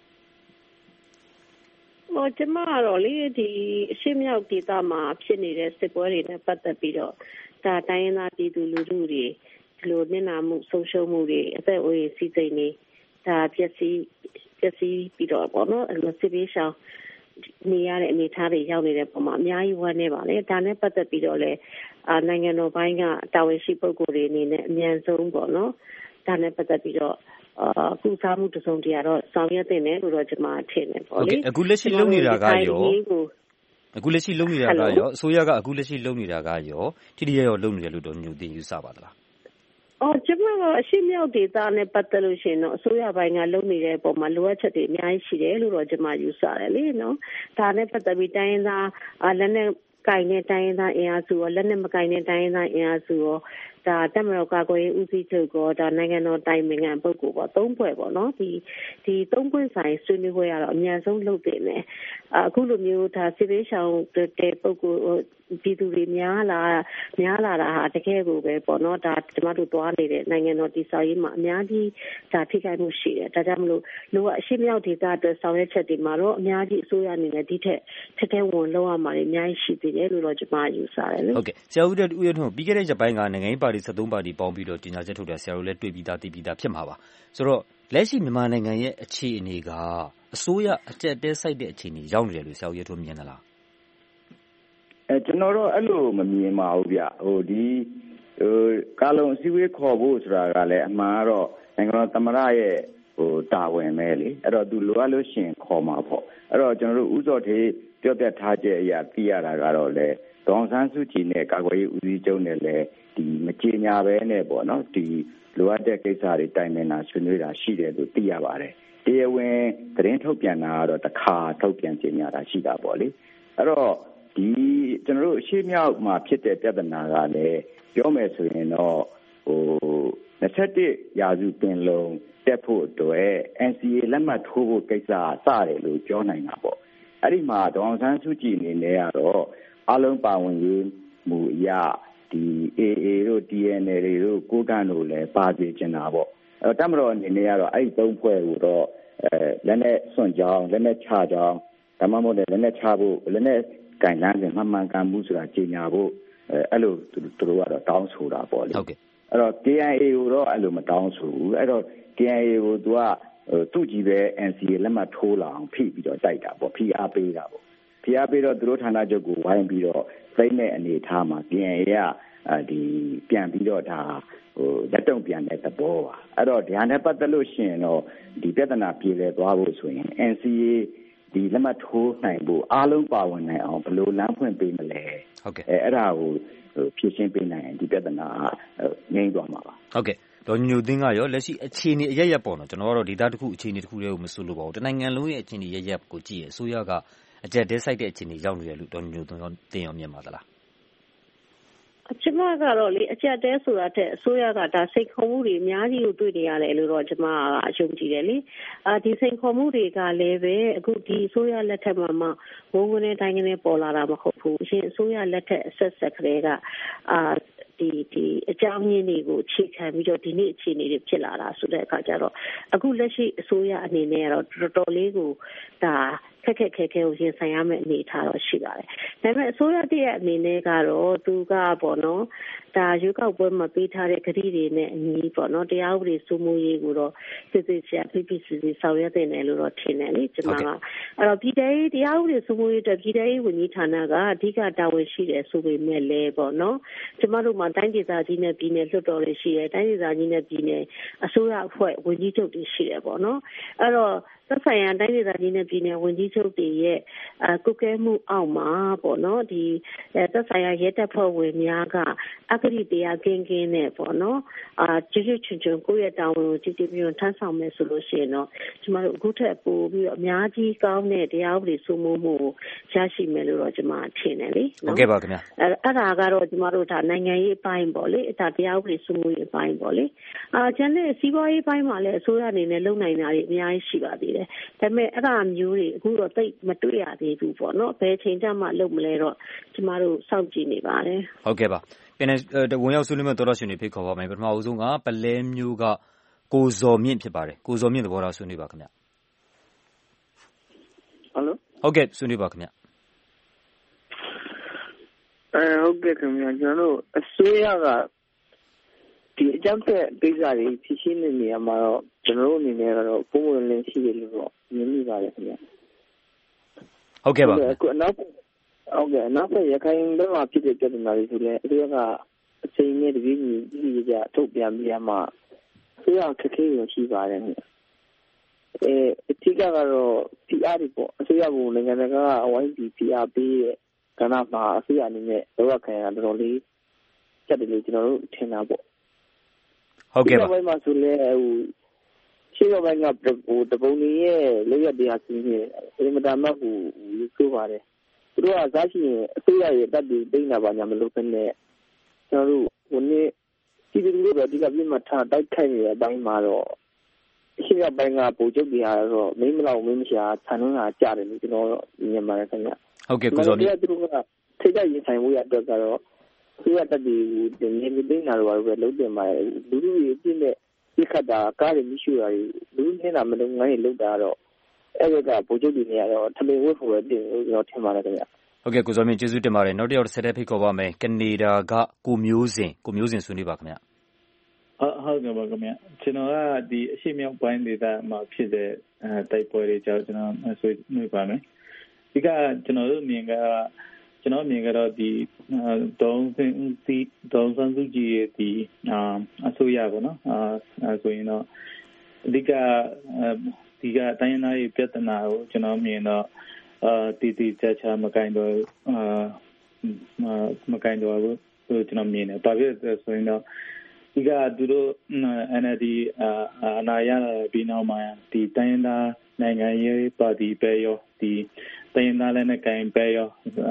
ကျမကတော့လေဒီအရှေ့မြောက်ဒေသမှာဖြစ်နေတဲ့စစ်ပွဲတွေနဲ့ပတ်သက်ပြီးတော့ဒါတိုင်းရင်းသားပြည်သူလူထုတွေဒီလိုနစ်နာမှုဆုံးရှုံးမှုတွေအသက်အိုးအိမ်စီးစိမ်တွေဒါပျက်စီးပြီးတော့ပေါ့နော်အဲ့လိုစစ်ပေးရှောင်နေရတဲ့အနေအထားတွေရောက်နေတဲ့ပုံမှာအများကြီးဝမ်းနေပါလေဒါနဲ့ပတ်သက်ပြီးတော့လေနိုင်ငံတော်ဘိုင်းကတာဝန်ရှိပုဂ္ဂိုလ်တွေအနေနဲ့အမြန်ဆုံးပေါ့နော်ဒါနဲ့ပတ်သက်ပြီးတော့ကုစားမှုတစုံတရာတော့ဆောင်ရွက်တင်တယ်လို့တော့ကျွန်မထင်တယ်ပေါ့လေအခုလက်ရှိလုပ်နေတာကရောအစိုးရကအခုလက်ရှိလုပ်နေတာကရောထိထိရောက်လုပ်နေတယ်လို့တော့ညိုတင်ယူဆပါသလားကျွန်မကအရှေ့မြောက်ဒေသနဲ့ပတ်သက်လို့ရှိရင်တော့အစိုးရပိုင်းကလုပ်နေတဲ့ပုံမှာလိုအပ်ချက်တွေအများကြီးရှိတယ်လို့တော့ကျွန်မယူဆတယ်လေနော်ဒါနဲ့ပတ်သက်ပြီးတိုင်းရင်းသားလက်နဲ့ကိုင်တဲ့တိုင်းရင်းသားအင်အားစုရောလက်နဲ့မကိုင်တဲ့တိုင်းရင်းသားအင်အားစုရောဒါတက်မတော်ကာကွယ်ရေးဦးစီးချုပ်ကဒါနိုင်ငံတော်တိုင်ပင်ခံပုဂ္ဂိုလ်ပေါ့3ဖွဲ့ပေါ့နော်ဒီ3ဖွဲ့ဆိုင်ဆွေးနွေးပွဲကတော့အများဆုံးလုပ်တင်တယ်အခုလိုမျိုးဒါစစ်ပေးရှောင်တဲ့ပုဂ္ဂိုလ်ပြည်သူတွေများလာတာဟာတကယ်ကိုပဲပေါ့နော်ဒါကျမတို့တွားနေတဲ့နိုင်ငံတော်တည်ဆောက်ရေးမှာအများကြီးဒါထိခိုက်မှုရှိတယ်ဒါကြောင့်မလို့လိုအပ်အရှင်းမြောက်ဒေသအတွက်ဆောင်ရွက်ချက်တွေမှာတော့အများကြီးအစိုးရအနေနဲ့ဒီထက်ထက်ဝင်လောက်ရမှာအများကြီးရှိသေးတယ်လို့တော့ကျမယူဆတယ်လေဟုတ်ကဲ့ဆရာဦးရထွန်းပြီးခဲ့တဲ့ရက်ပိုင်းကနိုင်ငံရေးပါတီ73ပါတီပေါင်းပြီးတော့ကြေညာချက်ထုတ်တယ်ဆရာတို့လည်းတွေ့ပြီးသားသိပြီးသားဖြစ်မှာပါဆိုတော့လက်ရှိမြန်မာနိုင်ငံရဲ့အခြေအနေကအစိုးရအကျက်တဲစိုက်တဲ့အခြေအနေရောက်နေတယ်လို့ဆရာဦးရထွန်းမြင်သလားကျွန်တော်တော့အဲ့လိုမမြင်ပါဘူးဗျဒီကာလုံအစည်းအဝေးခေါ်ဖို့ဆိုတာကလည်းအမှန်တော့နိုင်ငံတော်သမ္မတရဲ့တာဝန်ပဲလေအဲ့တော့သူလိုအပ်လို့ရှိရင်ခေါ်မှာပေါ့အဲ့တော့ကျွန်တော်တို့ဥစောထေးပြောပြထားချက်အရာသိရတာကတော့လေဒေါအောင်ဆန်းစုကြည်နဲ့ကာကွယ်ရေးဦးစီးချုပ်နဲ့လည်းဒီမကြေညာပဲနဲ့ပေါ့နော်ဒီလိုအပ်တဲ့ကိစ္စတွေတိုင်ပင်တာဆွေးနွေးတာရှိတယ်လို့သိရပါတယ်တရားဝင်သတင်းထုတ်ပြန်တာကတော့တစ်ခါထုတ်ပြန်ကြေညာတာရှိတာပေါ့လေအဲ့တော့ဒီကျွန်တော်တို့အရှိမြောက်မှာဖြစ်တဲ့ပြဿနာကလည်းပြောမယ်ဆိုရင်တော့21ရာစုပင်လုံတက်ဖို့အတွက် NCA လက်မှတ်ထိုးဖို့ကိစ္စစတယ်လို့ပြောနိုင်တာပေါ့အဲ့ဒီမှာဒေါအောင်ဆန်းစုကြည်အနေနဲ့ကတော့အလုံးပါဝင်ရေးမူအရဒီ AA တို့ TNL တို့ကိုကန့်တို့လည်းပါပြေချင်တာပေါ့အဲ့တမတော်အနေနဲ့ကတော့အဲ့ဒီသုံးဖွဲ့ကိုတော့လက်နဲ့စွန့်ကြောင်းလက်နဲ့ချကြောင်းဒါမှမဟုတ်လက်နဲ့ချဖို့လက်နဲ့ကင်လန်းတယ်မှန်ကန်မှုဆိုတာကြေညာဖို့အဲ့လိုသူတို့ကတော့တောင်းဆိုတာပေါ့လေဟုတ်ကဲ့အဲ့တော့ KIA ကိုတော့အဲ့လိုမတောင်းဆိုဘူးအဲ့တော့ KIA ကိုသူကသူ့ကြီးပဲ NCA လက်မှတ်ထိုးလာအောင်ဖိပြီးတော့တိုက်တာပေါ့ဖိအားပေးတာပေါ့ဖိအားပေးတော့သူတို့ဌာနချုပ်ကိုဝိုင်းပြီးတော့သိမ်းတဲ့အနေအထားမှာ KIA ကဒီပြန်ပြီးတော့ဒါလက်တုံ့ပြန်တဲ့သဘောပါအဲ့တော့ဒါနဲ့ပတ်သက်လို့ရှိရင်တော့ဒီပြဿနာပြေလည်သွားဖို့ဆိုရင် NCA ဒီလက်မှတ်ထိုးနိုင်ဖို့အားလုံးပါဝင်နိုင်အောင်ဘယ်လိုလမ်းဖွင့်ပေးမလဲဟုတ်ကဲ့အဲ့ဒါကိုဖြည့်ရှင်းပေးနိုင်ရင်ဒီပြဿနာငြိမ်းသွားမှာပါဟုတ်ကဲ့ဒေါ်ညိုသိန်းကရောလက်ရှိအခြေအနေအရရက်ပေါ့နော်ကျွန်တော်ကတော့ဒေတာတစ်ခုအခြေအနေတစ်ခုတည်းကိုမဆိုလို့ပါဘူးတနိုင်ငံလုံးရဲ့အခြေအနေရရက်ကိုကြည့်ရအစိုးရကအကြက်တဲဆိုင်တဲ့အခြေအနေရောက်နေတယ်လို့ဒေါ်ညိုသိန်းရောမြင်ပါသလားကျမကတော့လေအကြက်တဲဆိုတာတဲ့အစိုးရကဒါစိတ်ခေါ်မှုတွေအများကြီးကိုတွေ့နေရတယ်လို့တော့ကျမကအယုံကြည်တယ်လေဒီစိတ်ခေါ်မှုတွေကလည်းပဲအခုဒီအစိုးရလက်ထက်မှာဝုန်းကနေတိုင်းကနေပေါ်လာတာမဟုတ်ဘူးအရှင်အစိုးရလက်ထက်အဆက်ဆက်ကလေးကဒီအကြောင်းရင်းတွေကိုအခြေခံပြီးတော့ဒီနေ့အခြေအနေတွေဖြစ်လာတာဆိုတဲ့အခါကျတော့အခုလက်ရှိအစိုးရအနေနဲ့ကတော့တော်တော်လေးကိုဒါခက်ခဲကိုရင်ဆိုင်ရမယ့်အနေအထားတော့ရှိပါတယ်။ဒါပေမဲ့အစိုးရတရဲ့အနေနဲ့ကတော့သူကပေါ့နော်ဒါရွေးကောက်ပွဲမှာပေးထားတဲ့ကတိတွေနဲ့အညီပေါ့နော်တရားဥပဒေစိုးမိုးရေးကိုတော့စစ်စစ်ချာဖိစီဆောင်ရွက်တဲ့နယ်လို့တော့ထင်တယ်လေကျွန်မကအဲ့တော့ပြည်ထောင်တရားဥပဒေစိုးမိုးရေးအတွက်ပြည်ထောင်ဝန်ကြီးဌာနကအဓိကတာဝန်ရှိတယ်ဆိုပေမဲ့လည်းပေါ့နော်ကျွန်မတို့မှာတိုင်းဒေသကြီးနဲ့ပြည်နယ်လွှတ်တော်တွေရှိတယ်တိုင်းဒေသကြီးနဲ့ပြည်နယ်အစိုးရအဖွဲ့ဝန်ကြီးချုပ်တွေရှိတယ်ပေါ့နော်အဲ့တော့သက်ဆိုင်ရာတိုင်းဒေသကြီးနဲ့ပြည်နယ်ဝန်ကြီးချုပ်တွေရဲ့ကုကဲမှုအောက်မှာပေါ့နော်ဒီသက်ဆိုင်ရာရဲတပ်ဖွဲ့ဝင်များကအဂတိတရားကင်းနဲ့ပေါ့နော်ကျွတ်ချွန်ကိုယ့်ရဲ့တာဝန်ကိုကြည်ကြည်ပြည့်ထမ်းဆောင်မယ်ဆိုလို့ရှိရင်တော့ကျမတို့အခုထက်ပိုပြီးတော့အများကြီးကောင်းတဲ့တရားဥပဒေစိုးမိုးမှုရရှိမယ်လို့တော့ကျမထင်တယ်လေဟုတ်ကဲ့ပါခင်ဗျာအဲ့ဒါကတော့ကျမတို့ဒါနိုင်ငံရေးအပိုင်းပေါ့လေဒါတရားဥပဒေစိုးမိုးရေးအပိုင်းပေါ့လေကျန်တဲ့စီးပွားရေးပိုင်းမှာလည်းအစိုးရအနေနဲ့လုပ်နိုင်တာတွေအများကြီးရှိပါသေးတယ်ဒါပေမဲ့အဲ့ဒါမျိုးတွေအခုတော့သိမတွေ့ရသေးဘူးပေါ့နော်ဘယ်ချိန်ကျမှလုပ်မလဲတော့ကျမတို့စောင့်ကြည့်နေပါတယ်ဟုတ်ကဲ့ပါပြန်ဝင်ရောက်ဆွေးနွေးမယ့်တော်တော်ရှင်တွေဖိတ်ခေါ်ပါမယ်ပထမအဆုံးကပလဲမျိုးကကိုဇော်မြင့်ဖြစ်ပါတယ်ကိုဇော်မြင့်သဘောထားဆွေးနွေးပါခင်ဗျဟယ်လိုဟုတ်ကဲ့ဆွေးနွေးပါခင်ဗျဟုတ်ကဲ့ခင်ဗျကျွန်တော်တို့အစိုးရကဒီအကြမ်းဖက်ကိစ္စတွေဖြည့်ရှင်းနေနေရမှာတော့ကျွန်တော်တို့အနေနဲ့ကတော့ပုံမှန်လင်းရှိတယ်လို့တော့မြင်မိပါတယ်ခင်ဗျဟုတ်ကဲ့ပါအခုနောက်ရခိုင်ဘက်မှာဖြစ်တဲ့ပြဿနာတွေဆိုလည်းအစိုးရကအချိန်နဲ့တပြေးညီကြထုတ်ပြန်ပြီးမှအစိုးရခက်ခဲရရှိပါတယ်ခင်ဗျအထူးကတော့ PR တွေပေါ့အစိုးရကနိုင်ငံတကာက YP PR ပေးတဲ့ကဏ္ဍမှာအစိုးရအနေနဲ့တော့ခံရတော်တော်လေးစက်တယ်လို့ကျွန်တော်တို့ထင်တာပေါ့ဟုတ်ကဲ့ပါဘယ်မှာဆိုလဲရှေ့ဘက်ကတပုံကြီးရဲ့လောက်ရတရားစီးနေတယ်မတမတ်ကိုယူဆိုပါတယ်သူတို့ကစားရှိရင်အစိုးရရဲ့တပ်တွေတိတ်နာပါညာမလို့ပဲနဲ့ကျွန်တော်တို့ဟိုနေ့ဒီလိုလိုပဲဒီကပြင်းမှာထားတိုက်ခိုက်နေတဲ့အတိုင်းမှာတော့ရှေ့ဘက်ကပုံချုပ်တွေကတော့မင်းမလောက်မင်းမရှာဆန်နေတာကြားတယ်လို့ကျွန်တော်မြင်ပါတယ်ခင်ဗျဟုတ်ကဲ့ကိုစောသူတို့ကထိတ်ရင်ဆိုင်မှုရအတွက်ကတော့သူကတက်ပြီးနေမသိနာတော့ပဲလုံးတင်ပါတယ်လူလူကြီးအပြည့်နဲ့ဒီခတ်တာကားတွေမရှိတာလူနေတာမလုံးငိုင်းလောက်တာတော့အဲ့ဒါကဗိုလ်ချုပ်တွေနေရတော့ထမင်းဝတ်ဖို့ပဲတင်လို့ကျွန်တော်ထင်ပါတယ်ခင်ဗျဟုတ်ကဲ့ကိုစောမြင့်ကျေးဇူးတင်ပါတယ်နောက်တစ်ယောက်ဆက်တဲ့ဖိတ်ခေါ်ပါမယ်ကနေဒါကကိုမျိုးစင်ဆွေးနွေးပါခင်ဗျဟုတ်ကဲ့ပါခင်ဗျကျွန်တော်ကဒီအရှိမြောက်ပိုင်းဒေသမှာဖြစ်တဲ့တိုက်ပွဲတွေကြောင့်ကျွန်တော်ဆွေးနွေးပါမယ်ဒီကကျွန်တော်တို့မြင်ကကျွန်တော်မြင်ကြတော့ဒီဒေါန်ဆန်းစုကြည်ရဲ့ဒီအစိုးရပေါ့နော်ဆိုရင်တော့အဓိကတိုင်းရင်းသားရေးပြဿနာကိုကျွန်တော်မြင်တော့တီချာမကင်တော့ဘူးကျွန်တော်မြင်တယ်ဘာဖြစ်လဲဆိုရင်တော့ဒီကသူတို့ NLD အနာရပြီးနောက်မှာဒီတိုင်းရင်းသားနိုင်ငံရေးပါတီပဲရောဒီတိုင်းရင်းသားလည်းနဲ့ကင်ပဲရော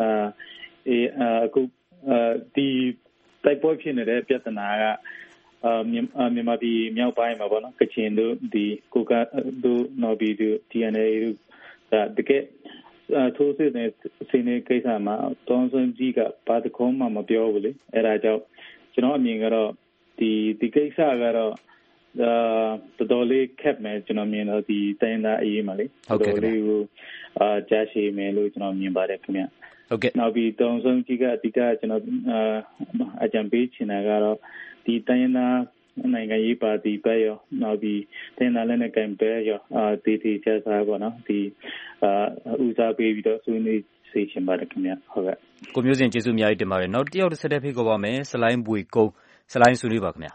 အခုဒီတိုက်ပွဲဖြစ်နေတဲ့ပြဿနာကမြန်မာပြည်မြောက်ပိုင်းမှာပေါ့နော်ကချင်တို့ဒီကိုကတို့နော်ဘီတို့ TNA တို့တကယ်ထိုးစစ်နဲ့စင်းနေကိစ္စမှာတောင်းစွမ်းကြီးကဘာတခုမှမပြောဘူးလေအဲဒါကြောင့်ကျွန်တော်အမြင်ကတော့ဒီကိစ္စကတော့တော်တော်လေးခက်မယ်ကျွန်တော်မြင်တော့ဒီတိုင်းသားအရေးမှာလေတော်တော်လေးကိုကြားရှိမယ်လို့ကျွန်တော်မြင်ပါတယ်ခင်ဗျဟုတ်ကဲ့နောက်ပြီးတောင်းစွမ်းကြီးကအဓိကကျွန်တော်အကြံပေးချင်တာကတော့ဒီတိုင်းသားနိုင်ငံရေးပါတီပဲရောနောက်ပြီးတိုင်းသားလည်းနဲ့ကင်ပဲရောတီချာစားပေါ့နော်ဒီဦးစားပေးပြီးတော့ဆွေးနွေးစေချင်ပါတယ်ခင်ဗျဟုတ်ကဲ့ကိုမျိုးစင်ကျေးဇူးအများကြီးတင်ပါတယ်နောက်တစ်ယောက်တစ်ဆက်တည်းဖိတ်ခေါ်ပါမယ်ဆလိုင်းဘွေကုန်းဆလိုင်းဆွေးနွေးပါခင်ဗျ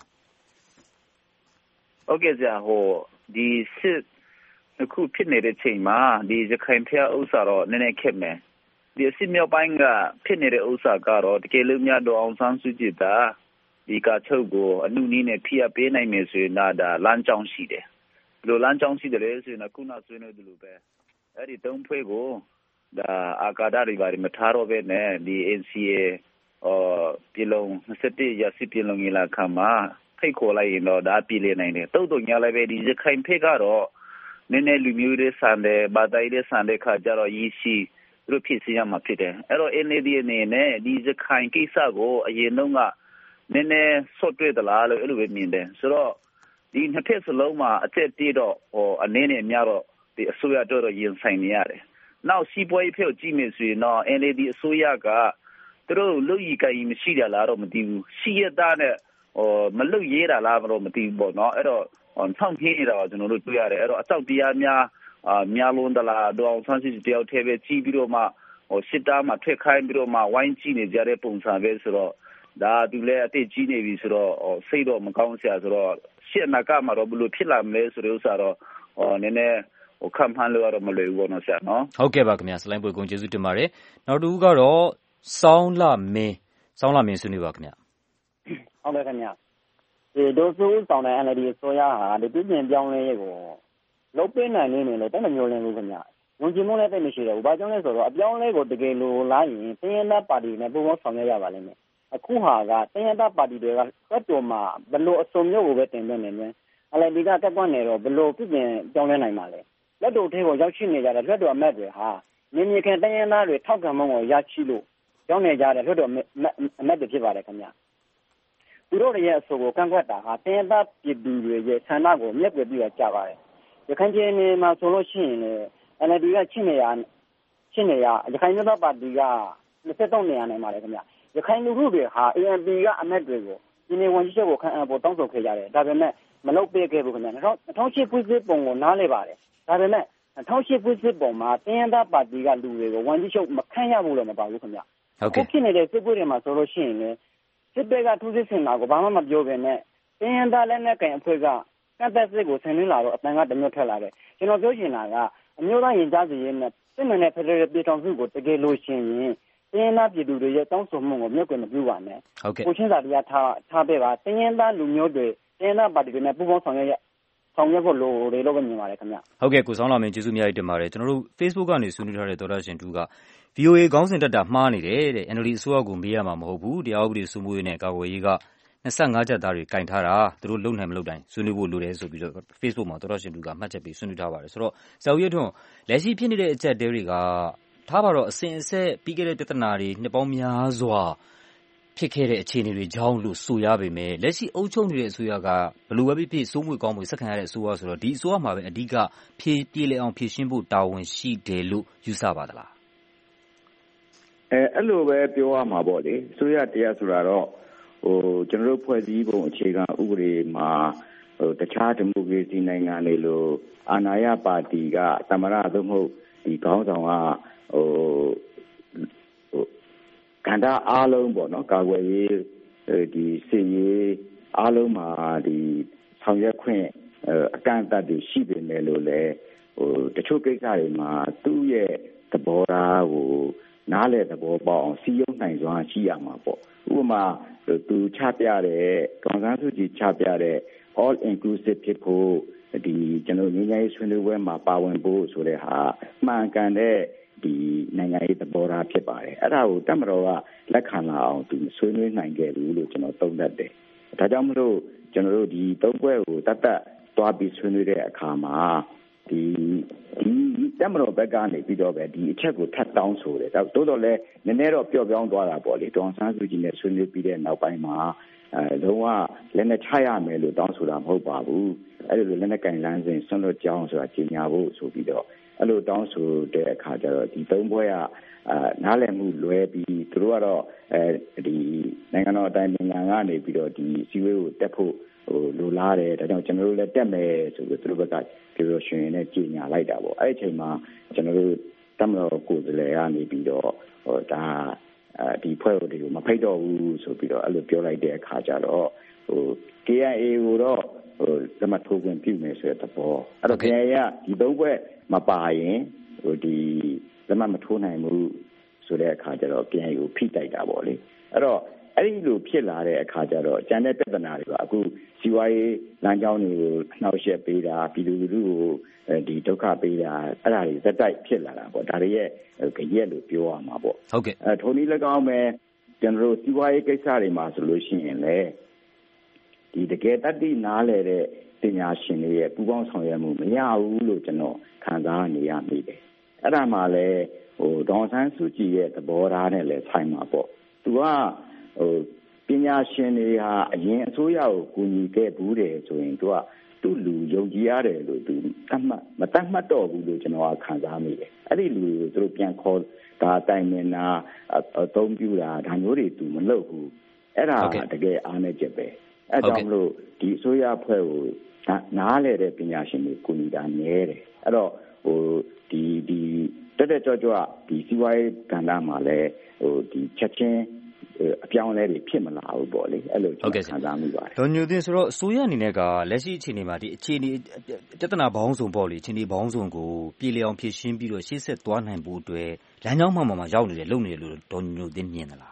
ဟုတ်ကဲ့ကြာဒီစစ်အခုဖြစ်နေတဲ့ချိန်မှာဒီရခိုင်ဖျားဥစ္စာတော့နည်းနည်းခက်မယ်ဒီစစ်မြောက်ပိုင်းကဖြစ်နေတဲ့ဥစ္စာကတော့တကယ်လို့များတော့အောင်ဆန်းစုကြည်တာဒီကချုပ်ကိုအနုနည်းနဲ့ဖိအားပေးနိုင်မယ်ဆိုရင်ဒါလမ်းကြောင်းရှိတယ်ဘယ်လိုလမ်းကြောင်းရှိတယ်လဲဆိုရင်ခုနဆွေးနွေးတယ်လို့ပဲအဲ့ဒီသုံးဖွဲ့ကိုဒါအာကာဒတွေဘာတွေမထားတော့ပဲနဲ့ဒီ NCA ပြည်လုံး27ရာစုပြည်လုံးကြီးလာခါမှာဖိတ်ခေါ်လိုက်ရင်တော့ဒါပြည်လည်နိုင်တယ်တုတ်တုံညာလည်းပဲဒီရခိုင်ဖက်ကတော့နည်းနည်းလူမျိုးတွေဆန်တယ်ဘာသာရေးတွေဆန်တဲ့ခါကျတော့ရည်ရှိသူတို့ဖြစ်စီရမှာဖြစ်တယ်အဲ့တော့ NLD အနေနဲ့ဒီရခိုင်ကိစ္စကိုအရင်တော့ကနည်းနည်းဆွတ်တွေ့သလားလို့အဲ့လိုပဲမြင်တယ်ဆိုတော့ဒီနှစ်ဖက်စလုံးမှာအသက်တေးတော့အနေနဲ့များတော့ဒီအစိုးရတော့ရင်ဆိုင်နေရတယ်နောက်စီးပွားရေးဖက်ကိုကြည့်မယ်ဆိုရင်တော့ NLD အစိုးရကသူတို့လူကြီးကကြီးမရှိကြလားတော့မသိဘူးရှိရတဲ့နဲ့မလုတ်ရေးတာလားမလို့မသိဘူးပေါ့နော်အဲ့တော့ဆောင်းခင်းနေတာကျွန်တော်တို့တွေ့ရတယ်အဲ့တော့အကြောက်တရားများလုံးတလားဒေါအောင်ဆန်းစုကြည်တယောက်တည်းပဲကြီးပြီးတော့မှစစ်သားမှာထွက်ခိုင်းပြီးတော့မှဝိုင်းကြည့်နေကြတဲ့ပုံစံပဲဆိုတော့ဒါသူလည်းအသက်ကြီးနေပြီဆိုတော့စိတ်တော့မကောင်းစရာဆိုတော့ရှေ့အနာကမှာတော့ဘယ်လိုဖြစ်လာမလဲဆိုတဲ့ဥစ္စာတော့နည်းနည်းခံမှန်းလို့တော့မလွယ်ဘူးပေါ့နော်ဆရာနော်ဟုတ်ကဲ့ပါခင်ဗျာဆလိုင်းပွေကုန်းကျေးဇူးတင်ပါတယ်နောက်တစ်ခုကတော့ဆောင်းလာမင်းဆွေးနွေးပါခင်ဗျာဟုတ်ကဲ့ခင်ဗျာဒီဒိုဆူတောင်းတဲ့ NLD ဆိုရဟာဒီပြည်ပြင်ပြောင်းလဲရေးကိုလုပ်ပေးနိုင်နေတယ်တဲ့မျိုးလင်းလို့ခင်ဗျာဝန်ကြီးမလည်းတိတ်မရှိတော့ဘူးဘာကြောင့်လဲဆိုတော့အပြောင်းလဲကိုတကယ်လို့လာရင်တင်းရတဲ့ပါတီနဲ့ပူးပေါင်းဆောင်ရွက်ရပါလိမ့်မယ်အခုဟာကတင်းရတဲ့ပါတီတွေကသက်တော်မှာဘလို့အစုံမျိုးကိုပဲတင်ပြနေတယ်NLD ကတက်ကွက်နေတော့ဘလို့ပြည်ပြင်ပြောင်းလဲနိုင်မှာလဲလက်တော်ထဲကိုရောက်ရှိနေကြတဲ့လက်တော်အမတ်တွေဟာမြင်မြင်ခင်တင်းရသားတွေထောက်ခံမှုကိုရရှိလို့ကြောင်းနေကြတဲ့လက်တော်အမတ်တွေဖြစ်ပါတယ်ခင်ဗျာသူတို့ရဲ့အဆိုကိုကန့်ကွက်တာဟာတင်းရတဲ့ပြည်သူတွေရဲ့ဆန္ဒကိုမျက်ကွယ်ပြီးတော့ကြပါတယ်ရခိုင်ပြည်နယ်မှာဆိုလို့ရှိရင်လည်း NLD ကချင်းနေရရခိုင်မျိုးသားပါတီက23နေရာနိုင်ပါတယ်ခင်ဗျရခိုင်လူထုတွေဟာ ANP ကအမတ်တွေကိုဒီနေ့ဝန်ကြီးချုပ်ကိုခန့်အပ်ဖို့တောင်းဆိုခဲ့ကြတယ်ဒါပေမဲ့မလုပ်ပေးခဲ့ဘူးခင်ဗျ2008ဖွဲ့စည်းပုံကိုနားလဲပါတယ်ဒါပေမဲ့2008ဖွဲ့စည်းပုံမှာတင်းရသားပါတီကလူတွေကိုဝန်ကြီးချုပ်မခန့်ရဘူးလို့မပါဘူးခင်ဗျအခုဖြစ်နေတဲ့စစ်ပွဲတွေမှာဆိုလို့ရှိရင်လည်းစစ်တပ်ကထူးစစ်ဆင်တာကိုဘာမှမပြောဘဲနဲ့တင်းရသားလက်နက်ကင်အဖွဲ့ကကန့်သက်စစ်ကိုဆင်နွှဲလာတော့အတန်ကတမျိုးထွက်လာတယ်ကျွန်တော်ပြောချင်တာကအမျိုးသားရင်ကြားစီရေးနဲ့စစ်မှန်တဲ့ဖက်ဒရယ်ပြည်ထောင်စုကိုတကယ်လို့ရှင်ရင်တင်းရသားပြည်သူတွေရဲ့တောင်းဆိုမှုကိုမျက်ကွယ်မပြုပါနဲ့ကိုချင်းစာတရားထားပေးပါတင်းရသားလူမျိုးတွေတင်းရသားပါတီတွေနဲ့ပူးပေါင်းဆောင်ရွက်ဖို့လိုတယ်လို့ပဲမြင်ပါတယ်ခင်ဗျဟုတ်ကဲ့ကိုဆောင်းလာမင်းကျေးဇူးအများကြီးတင်ပါတယ်ကျွန်တော်တို့ Facebook ကနေဆွေးနွေးထားတဲ့သောတာရှင်တူက VOA ခေါင်းစဉ်တက်တာမှားနေတယ်တဲ့ NLD အစိုးရကိုမေးရမှာမဟုတ်ဘူးတရားဥပဒေစိုးမိုးရေးနဲ့ကာကွယ်ရေးက25ချက်သားတွေကင်ထားတာသူတို့လုံနိုင်မလုံတိုင်းဆွေးနွေးဖို့လိုတယ်ဆိုပြီးတော့ Facebook မှာသောတာရှင်တူကမှတ်ချက်ပေးဆွေးနွေးထားပါတယ်ဆိုတော့ဆရာဦးရထွန်းလက်ရှိဖြစ်နေတဲ့အချက်တဲတွေကထားပါတော့အစဉ်အဆက်ပြီးခဲ့တဲ့ပြဿနာတွေနှစ်ပေါင်းများစွာဖြစ်ခဲ့တဲ့အခြေအနေတွေကြောင်းလို့ဆိုရပေမဲ့လက်ရှိအုပ်ချုပ်နေတဲ့အစိုးရကဘလို့ပဲဖြစ်စိုးမွေကောင်းမွေဆက်ခံရတဲ့အစိုးရဆိုတော့ဒီအစိုးရမှာပဲအဓိကပြေလည်အောင်ဖြည့်ရှင်းဖို့တာဝန်ရှိတယ်လို့ယူဆပါသလားအဲ့လိုပဲပြောရမှာပေါ့လေအစိုးရတရားဆိုတာတော့ကျွန်တော်တို့ဖွဲ့စည်းပုံအခြေခံဥပဒေမှာတခြားဒီမိုကရေစီနိုင်ငံတွေလိုအာဏာရပါတီကသမ္မတသို့မဟုတ်ဒီခေါင်းဆောင်ကကဏ္ဍအားလုံးပေါ့နော်ကာကွယ်ရေးဒီစစ်ရေးအားလုံးမှာဒီဆောင်ရွက်ခွင့်အကန့်အသတ်တွေရှိပေမဲ့လို့လည်းတချို့ကိစ္စတွေမှာသူ့ရဲ့သဘောထားကိုနားလည်သဘောပေါက်အောင်စီရင်နိုင်စွာရှိရမှာပေါ့ဥပမာသူချပြတဲ့ကောင်ဆန်းစုကြည်ချပြတဲ့ all inclusive ဖြစ်ဖို့ဒီကျွန်တော်ငြိမ်းချမ်းရေးဆွေးနွေးပွဲမှာပါဝင်ဖို့ဆိုတဲ့ဟာမှန်ကန်တဲ့ဒီနိုင်ငံရေးသဘောထားဖြစ်ပါတယ်အဲ့ဒါကိုတပ်မတော်ကလက်ခံလာအောင်သူဆွေးနွေးနိုင်ခဲ့ဘူးလို့ကျွန်တော်သုံးသပ်တယ်ဒါကြောင့်မလို့ကျွန်တော်တို့ဒီသုံးပွဲကိုတတ်သွားပြီးဆွေးနွေးတဲ့အခါမှာဒီတပ်မတော်ဘက်ကနေပြီးတော့ပဲဒီအချက်ကိုထပ်တောင်းဆိုတယ်တိုးတော့လည်းနည်းနည်းတော့ပျော့ပြောင်းသွားတာပေါ့လေဒေါအောင်ဆန်းစုကြည်နဲ့ဆွေးနွေးပြီးတဲ့နောက်ပိုင်းမှာလုံးဝလက်နဲ့ချရမယ်လို့တောင်းဆိုတာမဟုတ်ပါဘူးအဲ့လိုလက်နဲ့ကင်လန်းစဉ်ဆွန့်လွတ်ကြောင်းဆိုတာကြီးညာဖို့ဆိုပြီးတော့အဲ့လိုတောင်းဆိုတဲ့အခါကျတော့ဒီသုံးဘွဲကနားလည်မှုလွဲပြီးသူတို့ကတော့ဒီနိုင်ငံတော်အတိုင်ပင်ခံကနေပြီးတော့ဒီစီဝေးကိုတက်ဖို့လိုလားတယ်ဒါကြောင့်ကျွန်တော်တို့လည်းတက်မယ်ဆိုပြီးသူတို့ဘက်ကပြောရှင်နဲ့ကြီးညာလိုက်တာပေါ့အဲ့ဒီအချိန်မှာကျွန်တော်တို့တပ်မတော်ကိုယ်စားလှယ်ကနေပြီးတော့ဒါဒီဖွဲ့တွေကိုမဖိတ်တော့ဘူးဆိုပြီးတော့အဲ့လိုပြောလိုက်တဲ့အခါကျတော့KIA ကိုတော့လက်မှတ်ထိုးခွင့်ပြုမယ်ဆိုတဲ့သဘောအဲ့တော့ KIA ကဒီသုံးဘက်မပါရင်ဒီလက်မှတ်မထိုးနိုင်ဘူးဆိုတဲ့အခါကျတော့ KIA ကိုဖိတိုက်တာပေါ့လေအဲ့တော့အဲ့ဒီလိုဖြစ်လာတဲ့အခါကျတော့ကျန်တဲ့ပြဿနာတွေကအခုစီဝါရေးလမ်းကြောင်းတွေကိုနှောက်ယှက်ပေးတာပြည်သူလူထုကိုဒီဒုက္ခပေးတာအဲ့ဒါတွေသက်တိုက်ဖြစ်လာတာပေါ့ဒါတွေရဲ့ကြရက်လို့ပြောရမှာပေါ့ဟုတ်ကဲ့ထိုနည်း၎င်းပဲကျွန်တော်တို့စီဝါရေးကိစ္စတွေမှာဆိုလို့ရှိရင်လေဒီတကယ်တတ်သိနားလည်တဲ့ပညာရှင်တွေရဲ့ပူးပေါင်းဆောင်ရွက်မှုမရဘူးလို့ကျွန်တော်ခံစားနေရမိတယ်အဲ့ဒါမှလည်းဒေါအောင်ဆန်းစုကြည်ရဲ့သဘောထားနဲ့လည်းဆိုင်မှာပေါ့သူကပညာရှင်တွေဟာအရင်အစိုးရကိုကူညီခဲ့ဘူးတယ်ဆိုရင်သူကသူ့လူယုံကြည်ရတယ်လို့သူမတတ်မှတ်တော့ဘူးလို့ကျွန်တော်ခံစားမိတယ်အဲ့ဒီလူကိုသူတို့ပြန်ခေါ်ဒါတိုင်မင်တာအသုံးပြုတာဒါမျိုးတွေသူမလုပ်ဘူးအဲ့ဒါတကယ်အားနည်းချက်ပဲအဲ့ကြောင့်မလို့ဒီအစိုးရအဖွဲ့ကိုနားလဲတဲ့ပညာရှင်တွေကူညီတာနည်းတယ်အဲ့တော့ဒီတက်ကြွဒီစီးပွားရေးကဏ္ဍမှာလည်းဒီချက်ချင်းအပြောင်းအလဲတွေဖြစ်မလာဘူးပေါ့လေအဲ့လိုကျွန်တော်ခံစားမိပါတယ်ဒေါ်ညိုသိန်းဆိုတော့အစိုးရအနေနဲ့ကလက်ရှိအခြေအနေမှာဒီအခြေအနေပြဿနာပေါင်းစုံပေါ့လေအခြေအနေပေါင်းစုံကိုပြည်လည်အောင်ဖြည့်ရှင်းပြီးတော့ရှေ့ဆက်သွားနိုင်ဖို့အတွက်လမ်းကြောင်းမှန်မှာရောက်နေတယ်လုပ်နေတယ်လို့ဒေါ်ညိုသိန်းမြင်သလား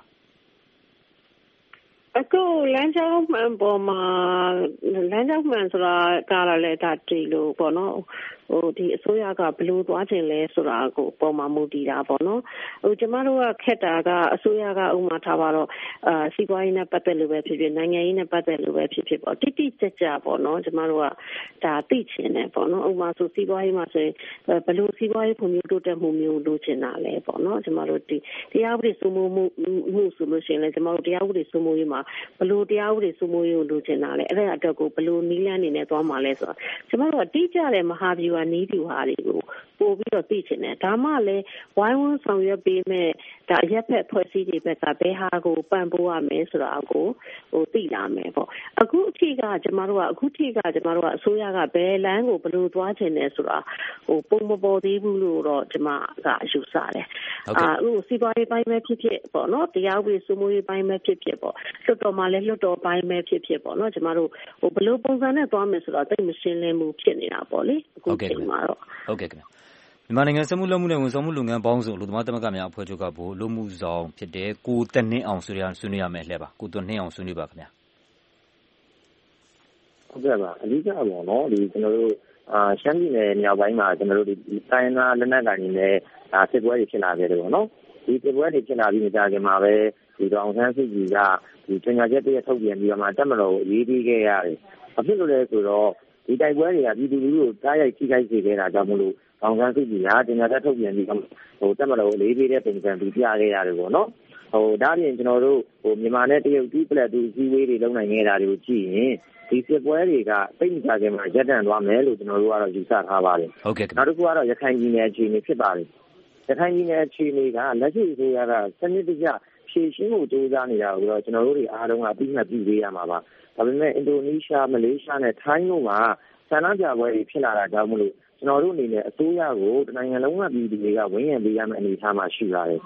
အခုလမ်းကြောင်းမှန်ပေါ်မှာလမ်းကြောင်းမှန်ဆိုတာကလည်းဒါတည်လို့ပေါ့နော်ဒီအစိုးရကဘယ်လိုသွားခြင်းလဲဆိုတာကိုပေါ်မှာမူတည်တာပေါ့နော်ကျမတို့ကခက်တာကအစိုးရကဥပမာထားပါတော့စီးပွားရေးနဲ့ပတ်သက်လို့ပဲဖြစ်ဖြစ်နိုင်ငံရေးနဲ့ပတ်သက်လို့ပဲဖြစ်ဖြစ်ပေါ့တိတိကျကျပေါ့နော်ကျမတို့ကဒါသိချင်တယ်ပေါ့နော်ဥပမာဆိုစီးပွားရေးမှာဆိုရင်ဘယ်လိုစီးပွားရေးဖွံ့ဖြိုးတိုးတက်မှုမျိုးလိုချင်တာလဲပေါ့နော်ကျမတို့ဒီတရားဥပဒေစိုးမိုးမှုဆိုလို့ရှိရင်လည်းကျမတို့တရားဥပဒေစိုးမိုးရေးမှာဘယ်လိုတရားဥပဒေစိုးမိုးရေးကိုလိုချင်တာလဲအဲ့ဒါအတွက်ကိုဘယ်လိုနည်းလမ်းတွေနဲ့သွားမှာလဲဆိုတော့ကျမတို့ကတိကျတဲ့မဟာဗျူဟာနည်းဗျူဟာတွေကိုပို့ပြီးတော့သိချင်တယ်ဒါမှလည်းဝိုင်းဝန်းဆောင်ရွက်ပေးမဲ့ဒါအရက်ဖက်ဖွဲ့စည်းတွေဘက်ကဘယ်ဟာကိုပံ့ပိုးရမယ်ဆိုတာကိုသိလာမယ်ပေါ့အခုထိကကျမတို့ကအစိုးရကဘယ်လမ်းကိုဘယ်လိုသွားချင်လဲဆိုတာပုံမပေါ်သေးဘူးလို့တော့ကျမကယူဆတယ်စီးပွားရေးပိုင်းပဲဖြစ်ဖြစ်ပေါ့နော်တရားဥပဒေစိုးမိုးရေးပိုင်းပဲဖြစ်ဖြစ်ပေါ့လွှတ်တော်မှာလည်းလွှတ်တော်ပိုင်းပဲဖြစ်ဖြစ်ပေါ့နော်ကျမတို့ဘယ်လိုပုံစံနဲ့သွားမယ်ဆိုတော့သိမရှင်းလင်းမှုဖြစ်နေတာပေါ့လေအခုချိန်မှာတော့ဟုတ်ကဲ့ခင်ဗျမြန်မာနိုင်ငံစက်မှုလက်မှုနဲ့ဝန်ဆောင်မှုလုပ်ငန်းပေါင်းစုံလူသမားသမဂ္ဂများအဖွဲ့ချုပ်ကဗိုလ်လုပ်မှုဆောင်ဖြစ်တဲ့ကိုသက်နှင်းအောင်ဆွေးနွေးရမယ်လှည့်ပါကိုသက်နှင်းအောင်ဆွေးနွေးပါခင်ဗျာဟုတ်ကဲ့ပါအဓိကပေါ့နော်ဒီကျွန်တော်တို့ရှမ်းပြည်နယ်မြောက်ပိုင်းမှာကျွန်တော်တို့ဒီတိုင်းသားလက်နက်ကိုင်တွေနဲ့စစ်ပွဲတွေဖြစ်လာခဲ့တယ်ပေါ့နော်ဒီစစ်ပွဲတွေဖြစ်လာပြီးမကြခင်မှာပဲဒီဒေါအောင်ဆန်းစုကြည်ကဒီပညာချက်တည်းထုတ်ပြန်ပြီးတော့မှတပ်မတော်ကိုရေးပေးခဲ့ရတယ်အဖြစ်လို့လဲဆိုတော့ဒီတိုက်ပွဲတွေကပြည်သူလူထုကိုတားရိုက်ထိခိုက်စေခဲ့တာကြောင့်မလို့ဒေါအောင်ဆန်းစုကြည်ကပညာချက်ထုတ်ပြန်ပြီးတပ်မတော်ကိုရေးပေးတဲ့ပုံစံပြီးပြခဲ့ရတယ်ပေါ့နော်ဒါပြင်ကျွန်တော်တို့မြန်မာနဲ့တရုတ်တီးပလက်တူစည်းဝေးတွေလုပ်နိုင်ခဲ့တာတွေကိုကြည့်ရင်ဒီစစ်ပွဲတွေကသိမကြခင်မှာရပ်တန့်သွားမယ်လို့ကျွန်တော်တို့ကတော့ယူဆထားပါတယ်ဟုတ်ကဲ့နောက်တစ်ခုကတော့ရခိုင်ပြည်နယ်အခြေအနေဖြစ်ပါတယ်ရခိုင်ပြည်နယ်အခြေအနေကလက်ရှိအစိုးရကစနစ်တကျဖြည့်ရှင်းဖို့ကြိုးစားနေတာကိုတော့ကျွန်တော်တို့တွေအားလုံးကပြီးမှပြည်ပေးရမှာပါဒါပေမဲ့အင်ဒိုနီးရှားမလေးရှားနဲ့ထိုင်းတို့မှာဆန္ဒပြပွဲတွေဖြစ်လာတာကြောင့်မလို့ကျွန်တော်တို့အနေနဲ့အစိုးရကိုနိုင်ငံလုံးကပြည်သူတွေကဝန်းရံပေးရမယ့်အနေအထားမှာရှိပါတယ်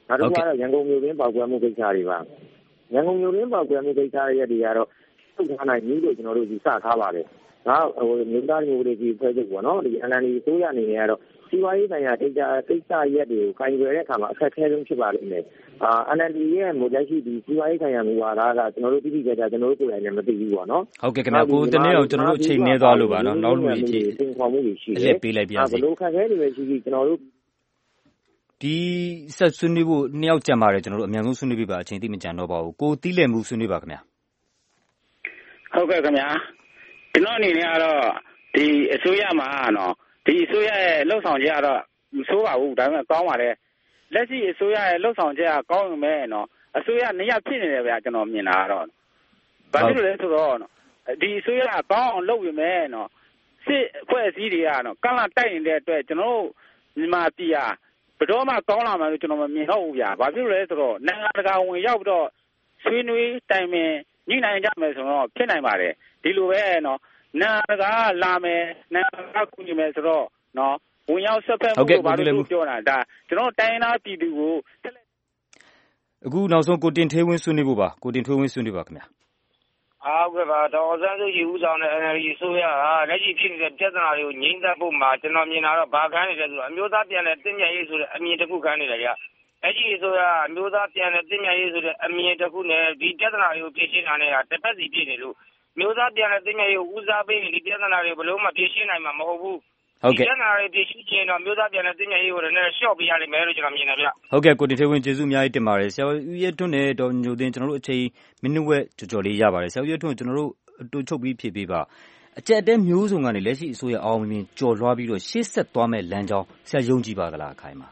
နောက်တစ်ခုကတော့ရန်ကုန်မြို့တွင်းပေါက်ကွဲမှုကိစ္စတွေပါရန်ကုန်မြို့တွင်းပေါက်ကွဲမှုကိစ္စတွေကတော့ထုတ်ထားနိုင်ပြီလို့ကျွန်တော်တို့ယူဆထားပါတယ်နောက်မြို့သားမျိုးတွေကြီးဖွဲ့ချုပ်ပေါ့နော်ဒီ NLD အစိုးရအနေနဲ့ကတော့စီးပွားရေးဆိုင်ရာကိစ္စရက်တွေကိုကိုင်တွယ်တဲ့အခါမှာအခက်အခဲဆုံးဖြစ်ပါလိမ့်မယ်NLD ရဲ့မူလက်ရှိဒီစီးပွားရေးဆိုင်ရာမူဝါဒကကျွန်တော်တို့တိတိကျကျကျွန်တော်တို့ကိုယ်တိုင်လည်းမသိဘူးပေါ့နော်ဟုတ်ကဲ့ခင်ဗျာကိုတနေ့တော့ကျွန်တော်တို့အချိန်နည်းသွားလို့ပါနော်နောက်လူကြီးအချိန်သင်ခေါ်မှုတွေရှိတယ်ပေးလိုက်ပြစေဘလို့ခက်ခဲတွေပဲရှိရှိကျွန်တော်တို့ဒီဆက်ဆွေးနွေးဖို့နှစ်ယောက်ကြံပါတယ်ကျွန်တော်တို့အများဆုံးဆွေးနွေးပြပါအချိန်သိမကြံတော့ပါဘူးကိုတီးလည်မှုဆွေးနွေးပါခင်ဗျာဟုတ်ကဲ့ခင်ဗျာကျွန်တော်အနေနဲ့ကတော့ဒီအစိုးရမှာနော်ဒီအစိုးရရဲ့လှုပ်ဆောင်ချက်ကတော့မဆိုးပါဘူးဒါပေမဲ့ကောင်းပါတယ်လက်ရှိအစိုးရရဲ့လှုပ်ဆောင်ချက်ကကောင်းရင်ပဲနော်အစိုးရနှစ်ယောက်ဖြစ်နေတယ်ဗျာကျွန်တော်မြင်တာကတော့ဘာဖြစ်လို့လဲဆိုတော့ဒီအစိုးရကကောင်းအောင်လုပ်ရင်ပဲနော်စစ်အဖွဲ့အစည်းတွေကနော်ကန့်လန့်တိုက်နေတဲ့အတွက်ကျွန်တော်တို့မြန်မာပြည်ဟာဘယ်တော့မှကောင်းလာမှလို့ကျွန်တော်မမြင်တော့ဘူးဗျာဘာဖြစ်လို့လဲဆိုတော့နိုင်ငံတကာဝင်ရောက်ပြီးတော့ဆွေးနွေးတိုင်ပင်ညှိနှိုင်းကြမယ်ဆိုတော့ဖြစ်နိုင်ပါတယ်ဒီလိုပဲနော်နိုင်ငံတကာလာမယ်နိုင်ငံတကာကူညီမယ်ဆိုတော့နော်ဝင်ရောက်ဆက်ဖက်မှုဘာလို့ပြောတာဒါကျွန်တော်တိုင်းသားပြည်သူကိုအခုနောက်ဆုံးကိုတင်ထွေးဝင်းဆွေးနွေးဖို့ပါကိုတင်ထွေးဝင်းဆွေးနွေးပါခင်ဗျာဟုတ်ကဲ့ပါဒေါ်စန်းစုကြည်ဦးဆောင်တဲ့ NLD အစိုးရဟာလက်ရှိဖြစ်နေတဲ့ပြဿနာတွေကိုငြိမ်းသတ်ဖို့မှာကျွန်တော်မြင်တာတော့ဘာခံနေလဲဆိုတော့အမျိုးသားပြန်လည်တည်မြဲရေးဆိုတဲ့အမြင်တစ်ခုခံနေတယ်ဗျလက်ရှိအစိုးရအမျိုးသားပြန်လည်တည်မြဲရေးဆိုတဲ့အမြင်တစ်ခုနဲ့ဒီပြဿနာတွေကိုဖြေရှင်းတာနဲ့တစ်ပတ်စီပြည့်နေလို့မျိုးသားပြန်လည်တည်မြဲရေးကိုဦးစားပေးဒီပြဿနာတွေဘယ်လို့မှဖြေရှင်းနိုင်မှာမဟုတ်ဘူးဟုတ်ကဲ့ပြဿနာတွေဖြေရှင်းခြင်းတော့မျိုးသားပြန်လည်တည်မြဲရေးကိုလည်းရှော့ပေးရလိမ့်မယ်လို့ကျွန်တော်မြင်တယ်ဗျဟုတ်ကဲ့ကိုတင်ထွေးဝင်းကျေးဇူးအများကြီးတင်ပါတယ်ဆရာဦးရဲထွန်းနဲ့ဒေါ်ညိုသိန်းကျွန်တော်တို့အချိန်မိနစ်ဝက်ကြော်လေးရပါတယ်ဆရာဦးရဲထွန်းကျွန်တော်တို့အတူချုပ်ပြီးဖြည့်ပေးပါအကြက်တဲမျိုးစုံကနေလက်ရှိအစိုးရအောင်မြင်ကြော်လွှားပြီးတော့ရှေ့ဆက်သွားမဲ့လမ်းကြောင်းဆရာယုံကြည်ပါကလားအခိုင်မှာ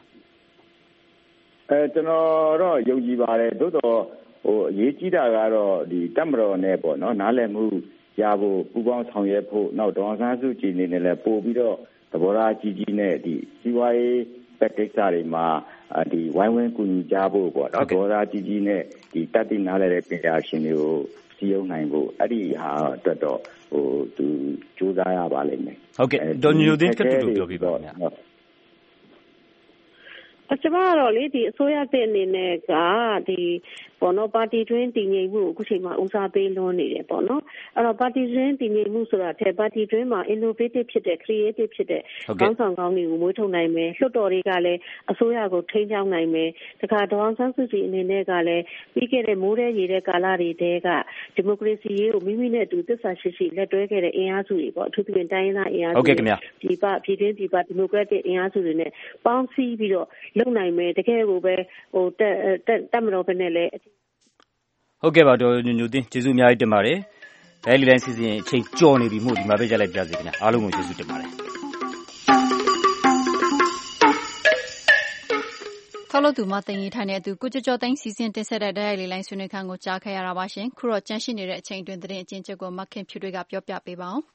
ကျွန်တော်တော့ယုံကြည်ပါတယ်သို့တော့အရေးကြီးတာကတော့ဒီတပ်မတော်နဲ့ပေါ့နော်နားလည်မှုရဖို့ပူးပေါင်းဆောင်ရွက်ဖို့နောက်ဒေါ်အောင်ဆန်းစုကြည်နေနဲ့လည်းပို့ပြီးတော့သဘောထားကြီးနဲ့ဒီစီးပွားရေးပတ်ကိစ္စတွေမှာဒီဝိုင်းဝန်းကူညီကြဖို့ပေါ့နော်သဘောထားကြီးနဲ့ဒီတပ်တိနားလည်တဲ့ပညာရှင်တွေကိုစီယုံနိုင်ဖို့အဲ့ဒီဟာအတွက်တော့သူကြိုးစားရပါလိမ့်မယ်ဟုတ်ကဲ့ဒေါ်ညိုသိန်းကတူပြောပြပါဦးခင်ဗျာကျွန်မကတော့လေဒီအစိုးရတဲ့အနေနဲ့ကဒီပေါ့နော်ပါတီတွင်းတည်ငြိမ်မှုအခုချိန်မှာဦးစားပေးလွှမ်းနေတယ်ပေါ့နော်အဲ့တော့ပါတီတွင်းတည်ငြိမ်မှုဆိုတာတဲ့ပါတီတွင်းမှာ innovative ဖြစ်တဲ့ creative ဖြစ်တဲ့ကောင်းဆောင်ကောင်းတွေကိုမွေးထုတ်နိုင်မယ်လွှတ်တော်တွေကလည်းအစိုးရကိုထိန်းချောင်းနိုင်မယ်တခါဒေါ်အောင်ဆန်းစုကြည်အနေနဲ့ကလည်းပြီးခဲ့တဲ့မိုးတဲ့ရေတဲ့ကာလတွေတည်းကဒီမိုကရေစီရေးကိုမိမိနဲ့အတူသစ္စာရှိရှိလက်တွဲခဲ့တဲ့အင်အားစုတွေပေါ့အထူးသဖြင့်တိုင်းရင်းသားအင်အားစုတွေဒီပြည်တွင်းဒီဒီမိုကရက်တစ်အင်အားစုတွေနဲ့ပေါင်းစည်းပြီးတော့လုံနိုင်မယ်တကယ်ကိုပဲတက်မတော်ပဲနဲ့လည်းဟုတ်ကဲ့ပါဒေါ်ညိုသိန်းကျေးဇူးအများကြီးတင်ပါတယ်။ဒါလေးတိုင်းစီစဉ်အချိန်ကြော်နေပြီမို့ဒီမှာပဲကြလိုက်ပြစေခင်ဗျာအားလုံးကိုကျေးဇူးတင်ပါတယ်ထောက်လို့သူမတင်ရေးထိုင်တဲ့အတူကိုကြော်သိန်းစီစဉ်တင်ဆက်တဲ့တိုက်ရိုက်လေးလိုင်းဆွေးနွေးခန်းကိုကြားခဲ့ရတာပါရှင်ခုတော့ကြန့်ရှိနေတဲ့အချိန်တွင်သတင်းအကျဉ်းချုပ်ကိုမခင်ဖြူတွေကပြောပြပေးပါအောင်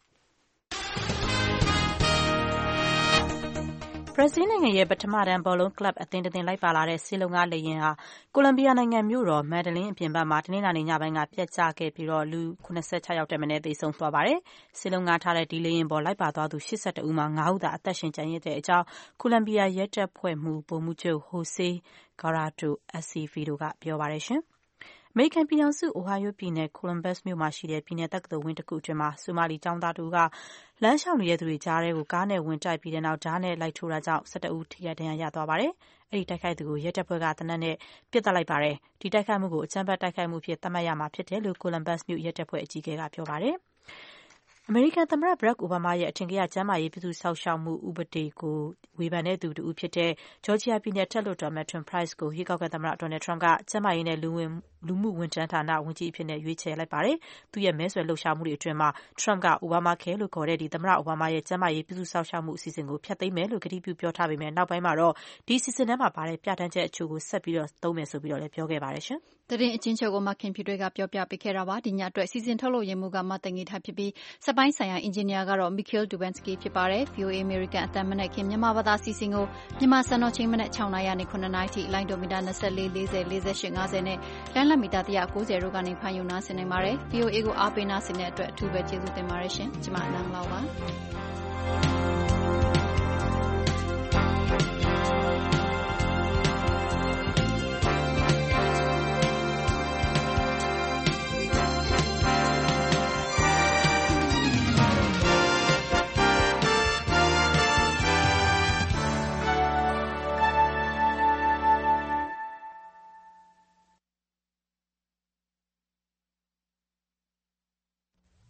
ဘရာဇီးနိုင်ငံရဲ့ပထမတန်းဘောလုံးကလပ်အသင်းတစ်သင်းလိုက်ပါလာတဲ့စင်းလုံးကားလေယာဉ်ဟာကိုလံဘီယာနိုင်ငံမြို့တော်မက်ဒလင်းအပြင်ဘက်မှာတနင်္လာနေ့ညပိုင်းကပျက်ကျခဲ့ပြီးတော့လူ86ယောက်တက်မင်းသေဆုံးသွားပါတယ်။စင်းလုံးကားထားတဲ့ဒီလေယာဉ်ပေါ်လိုက်ပါသွားသူ82ဦးမှာ9ဦးသာအသက်ရှင်ကျန်ရတဲ့အကြောင်းကိုလံဘီယာရဲတပ်ဖွဲ့မှူးဗိုလ်မှူးချုပ်ဟိုဆေးဂါရာတိုအစီဗီဒိုကပြောပါတယ်ရှင်။အမေရိကန်ပြည်ထောင်စုအိုဟိုင်းယိုပြည်နယ်ကိုလမ်ဘတ်မြို့မှာရှိတဲ့ပြည်နယ်တက္ကသိုလ်ဝင်းတစ်ခုအတွင်းမှာဆိုမာလီကျောင်းသားတို့ကလမ်းလျှောက်နေတဲ့သူတွေကြားထဲကိုကားနဲ့ဝင်တိုက်ပြီးတဲ့နောက်ဓာတ်နဲ့လိုက်ထိုးတာကြောင့်17ဦးထိခိုက်ဒဏ်ရာရသွားပါတယ်။အဲဒီတိုက်ခိုက်သူကိုရဲတပ်ဖွဲ့ကသေနတ်နဲ့ပစ်သတ်လိုက်ပါတယ်။ဒီတိုက်ခိုက်မှုကိုအကြမ်းဖက်တိုက်ခိုက်မှုဖြစ်သတ်မှတ်ရမှာဖြစ်တယ်လို့ကိုလမ်ဘတ်မြို့ရဲတပ်ဖွဲ့အကြီးအကဲကပြောပါတယ်။အမေရိကန်သမ္မတဘရက်အိုဘားမားရဲ့အထင်ကရကျန်းမာရေးပြုစုစောင့်ရှောက်မှုဥပဒေကိုဝေဖန်တဲ့သူတဦးဖြစ်တဲ့ဂျော်ဂျီယာပြည်နယ်တက်လွှတ်တော်အမတ် Tim Price ကိုရွေးကောက်ခံသမ္မတဒေါ်နယ်ထရမ့်ကကျန်းမာရေးနဲ့လူမှုဝန်ထမ်းဌာနဝန်ကြီးအဖြစ်ရွေးချယ်လိုက်ပါတယ်။သူ့ရဲ့မဲဆွယ်လှုပ်ရှားမှုတွေအတွင်းမှာထရမ့်ကအိုဘားမားခဲလို့ခေါ်တဲ့သမ္မတအိုဘားမားရဲ့ကျန်းမာရေးပြုစုစောင့်ရှောက်မှုအစီအစဉ်ကိုဖျက်သိမ်းမယ်လို့ကတိပြုပြောထားပေမဲ့နောက်ပိုင်းမှာတော့ဒီအစီအစဉ်ထဲမှာပါတဲ့ပြဋ္ဌာန်းချက်အချို့ကိုဆက်ပြီးသုံးမယ်ဆိုပြီးတော့လည်းပြောခဲ့ပါတယ်ရှင်။သတင်းအချင်းချုပ်ကိုမခင်ဖြူတွေကပြောပြပေးခဲ့တာပါဒီညအတွက်စီစဉ်ထုတ်လို့ရမှုကမတငီထားဖြစ်ပြီးစပိုင်းဆိုင်ရာအင်ဂျင်နီယာကတော့ Mikhail Dubinsky ဖြစ်ပါတယ် VOA American အတန်းမနဲ့ခင်မြန်မာဘာသာစီစဉ်ကိုမြန်မာစံတော်ချိန်မနဲ့6နာရီနဲ့9နာရီထိလိုင်းဒိုမီတာ24 40 48 50နဲ့လိုင်းလမီတာ190တို့ကနေဖန်ယူနာဆင်နိုင်ပါတယ် VOA ကိုအားပေးနာဆင်တဲ့အတွက်အထူးပဲကျေးဇူးတင်ပါတယ်ရှင်ကျွန်မအနန်းလောက်ပါ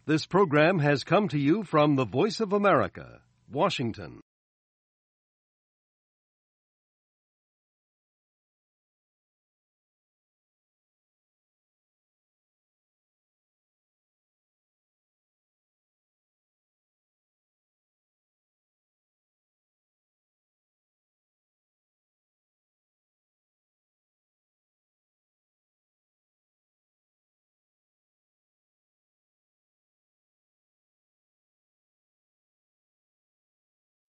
This program has come to you from the Voice of America, Washington.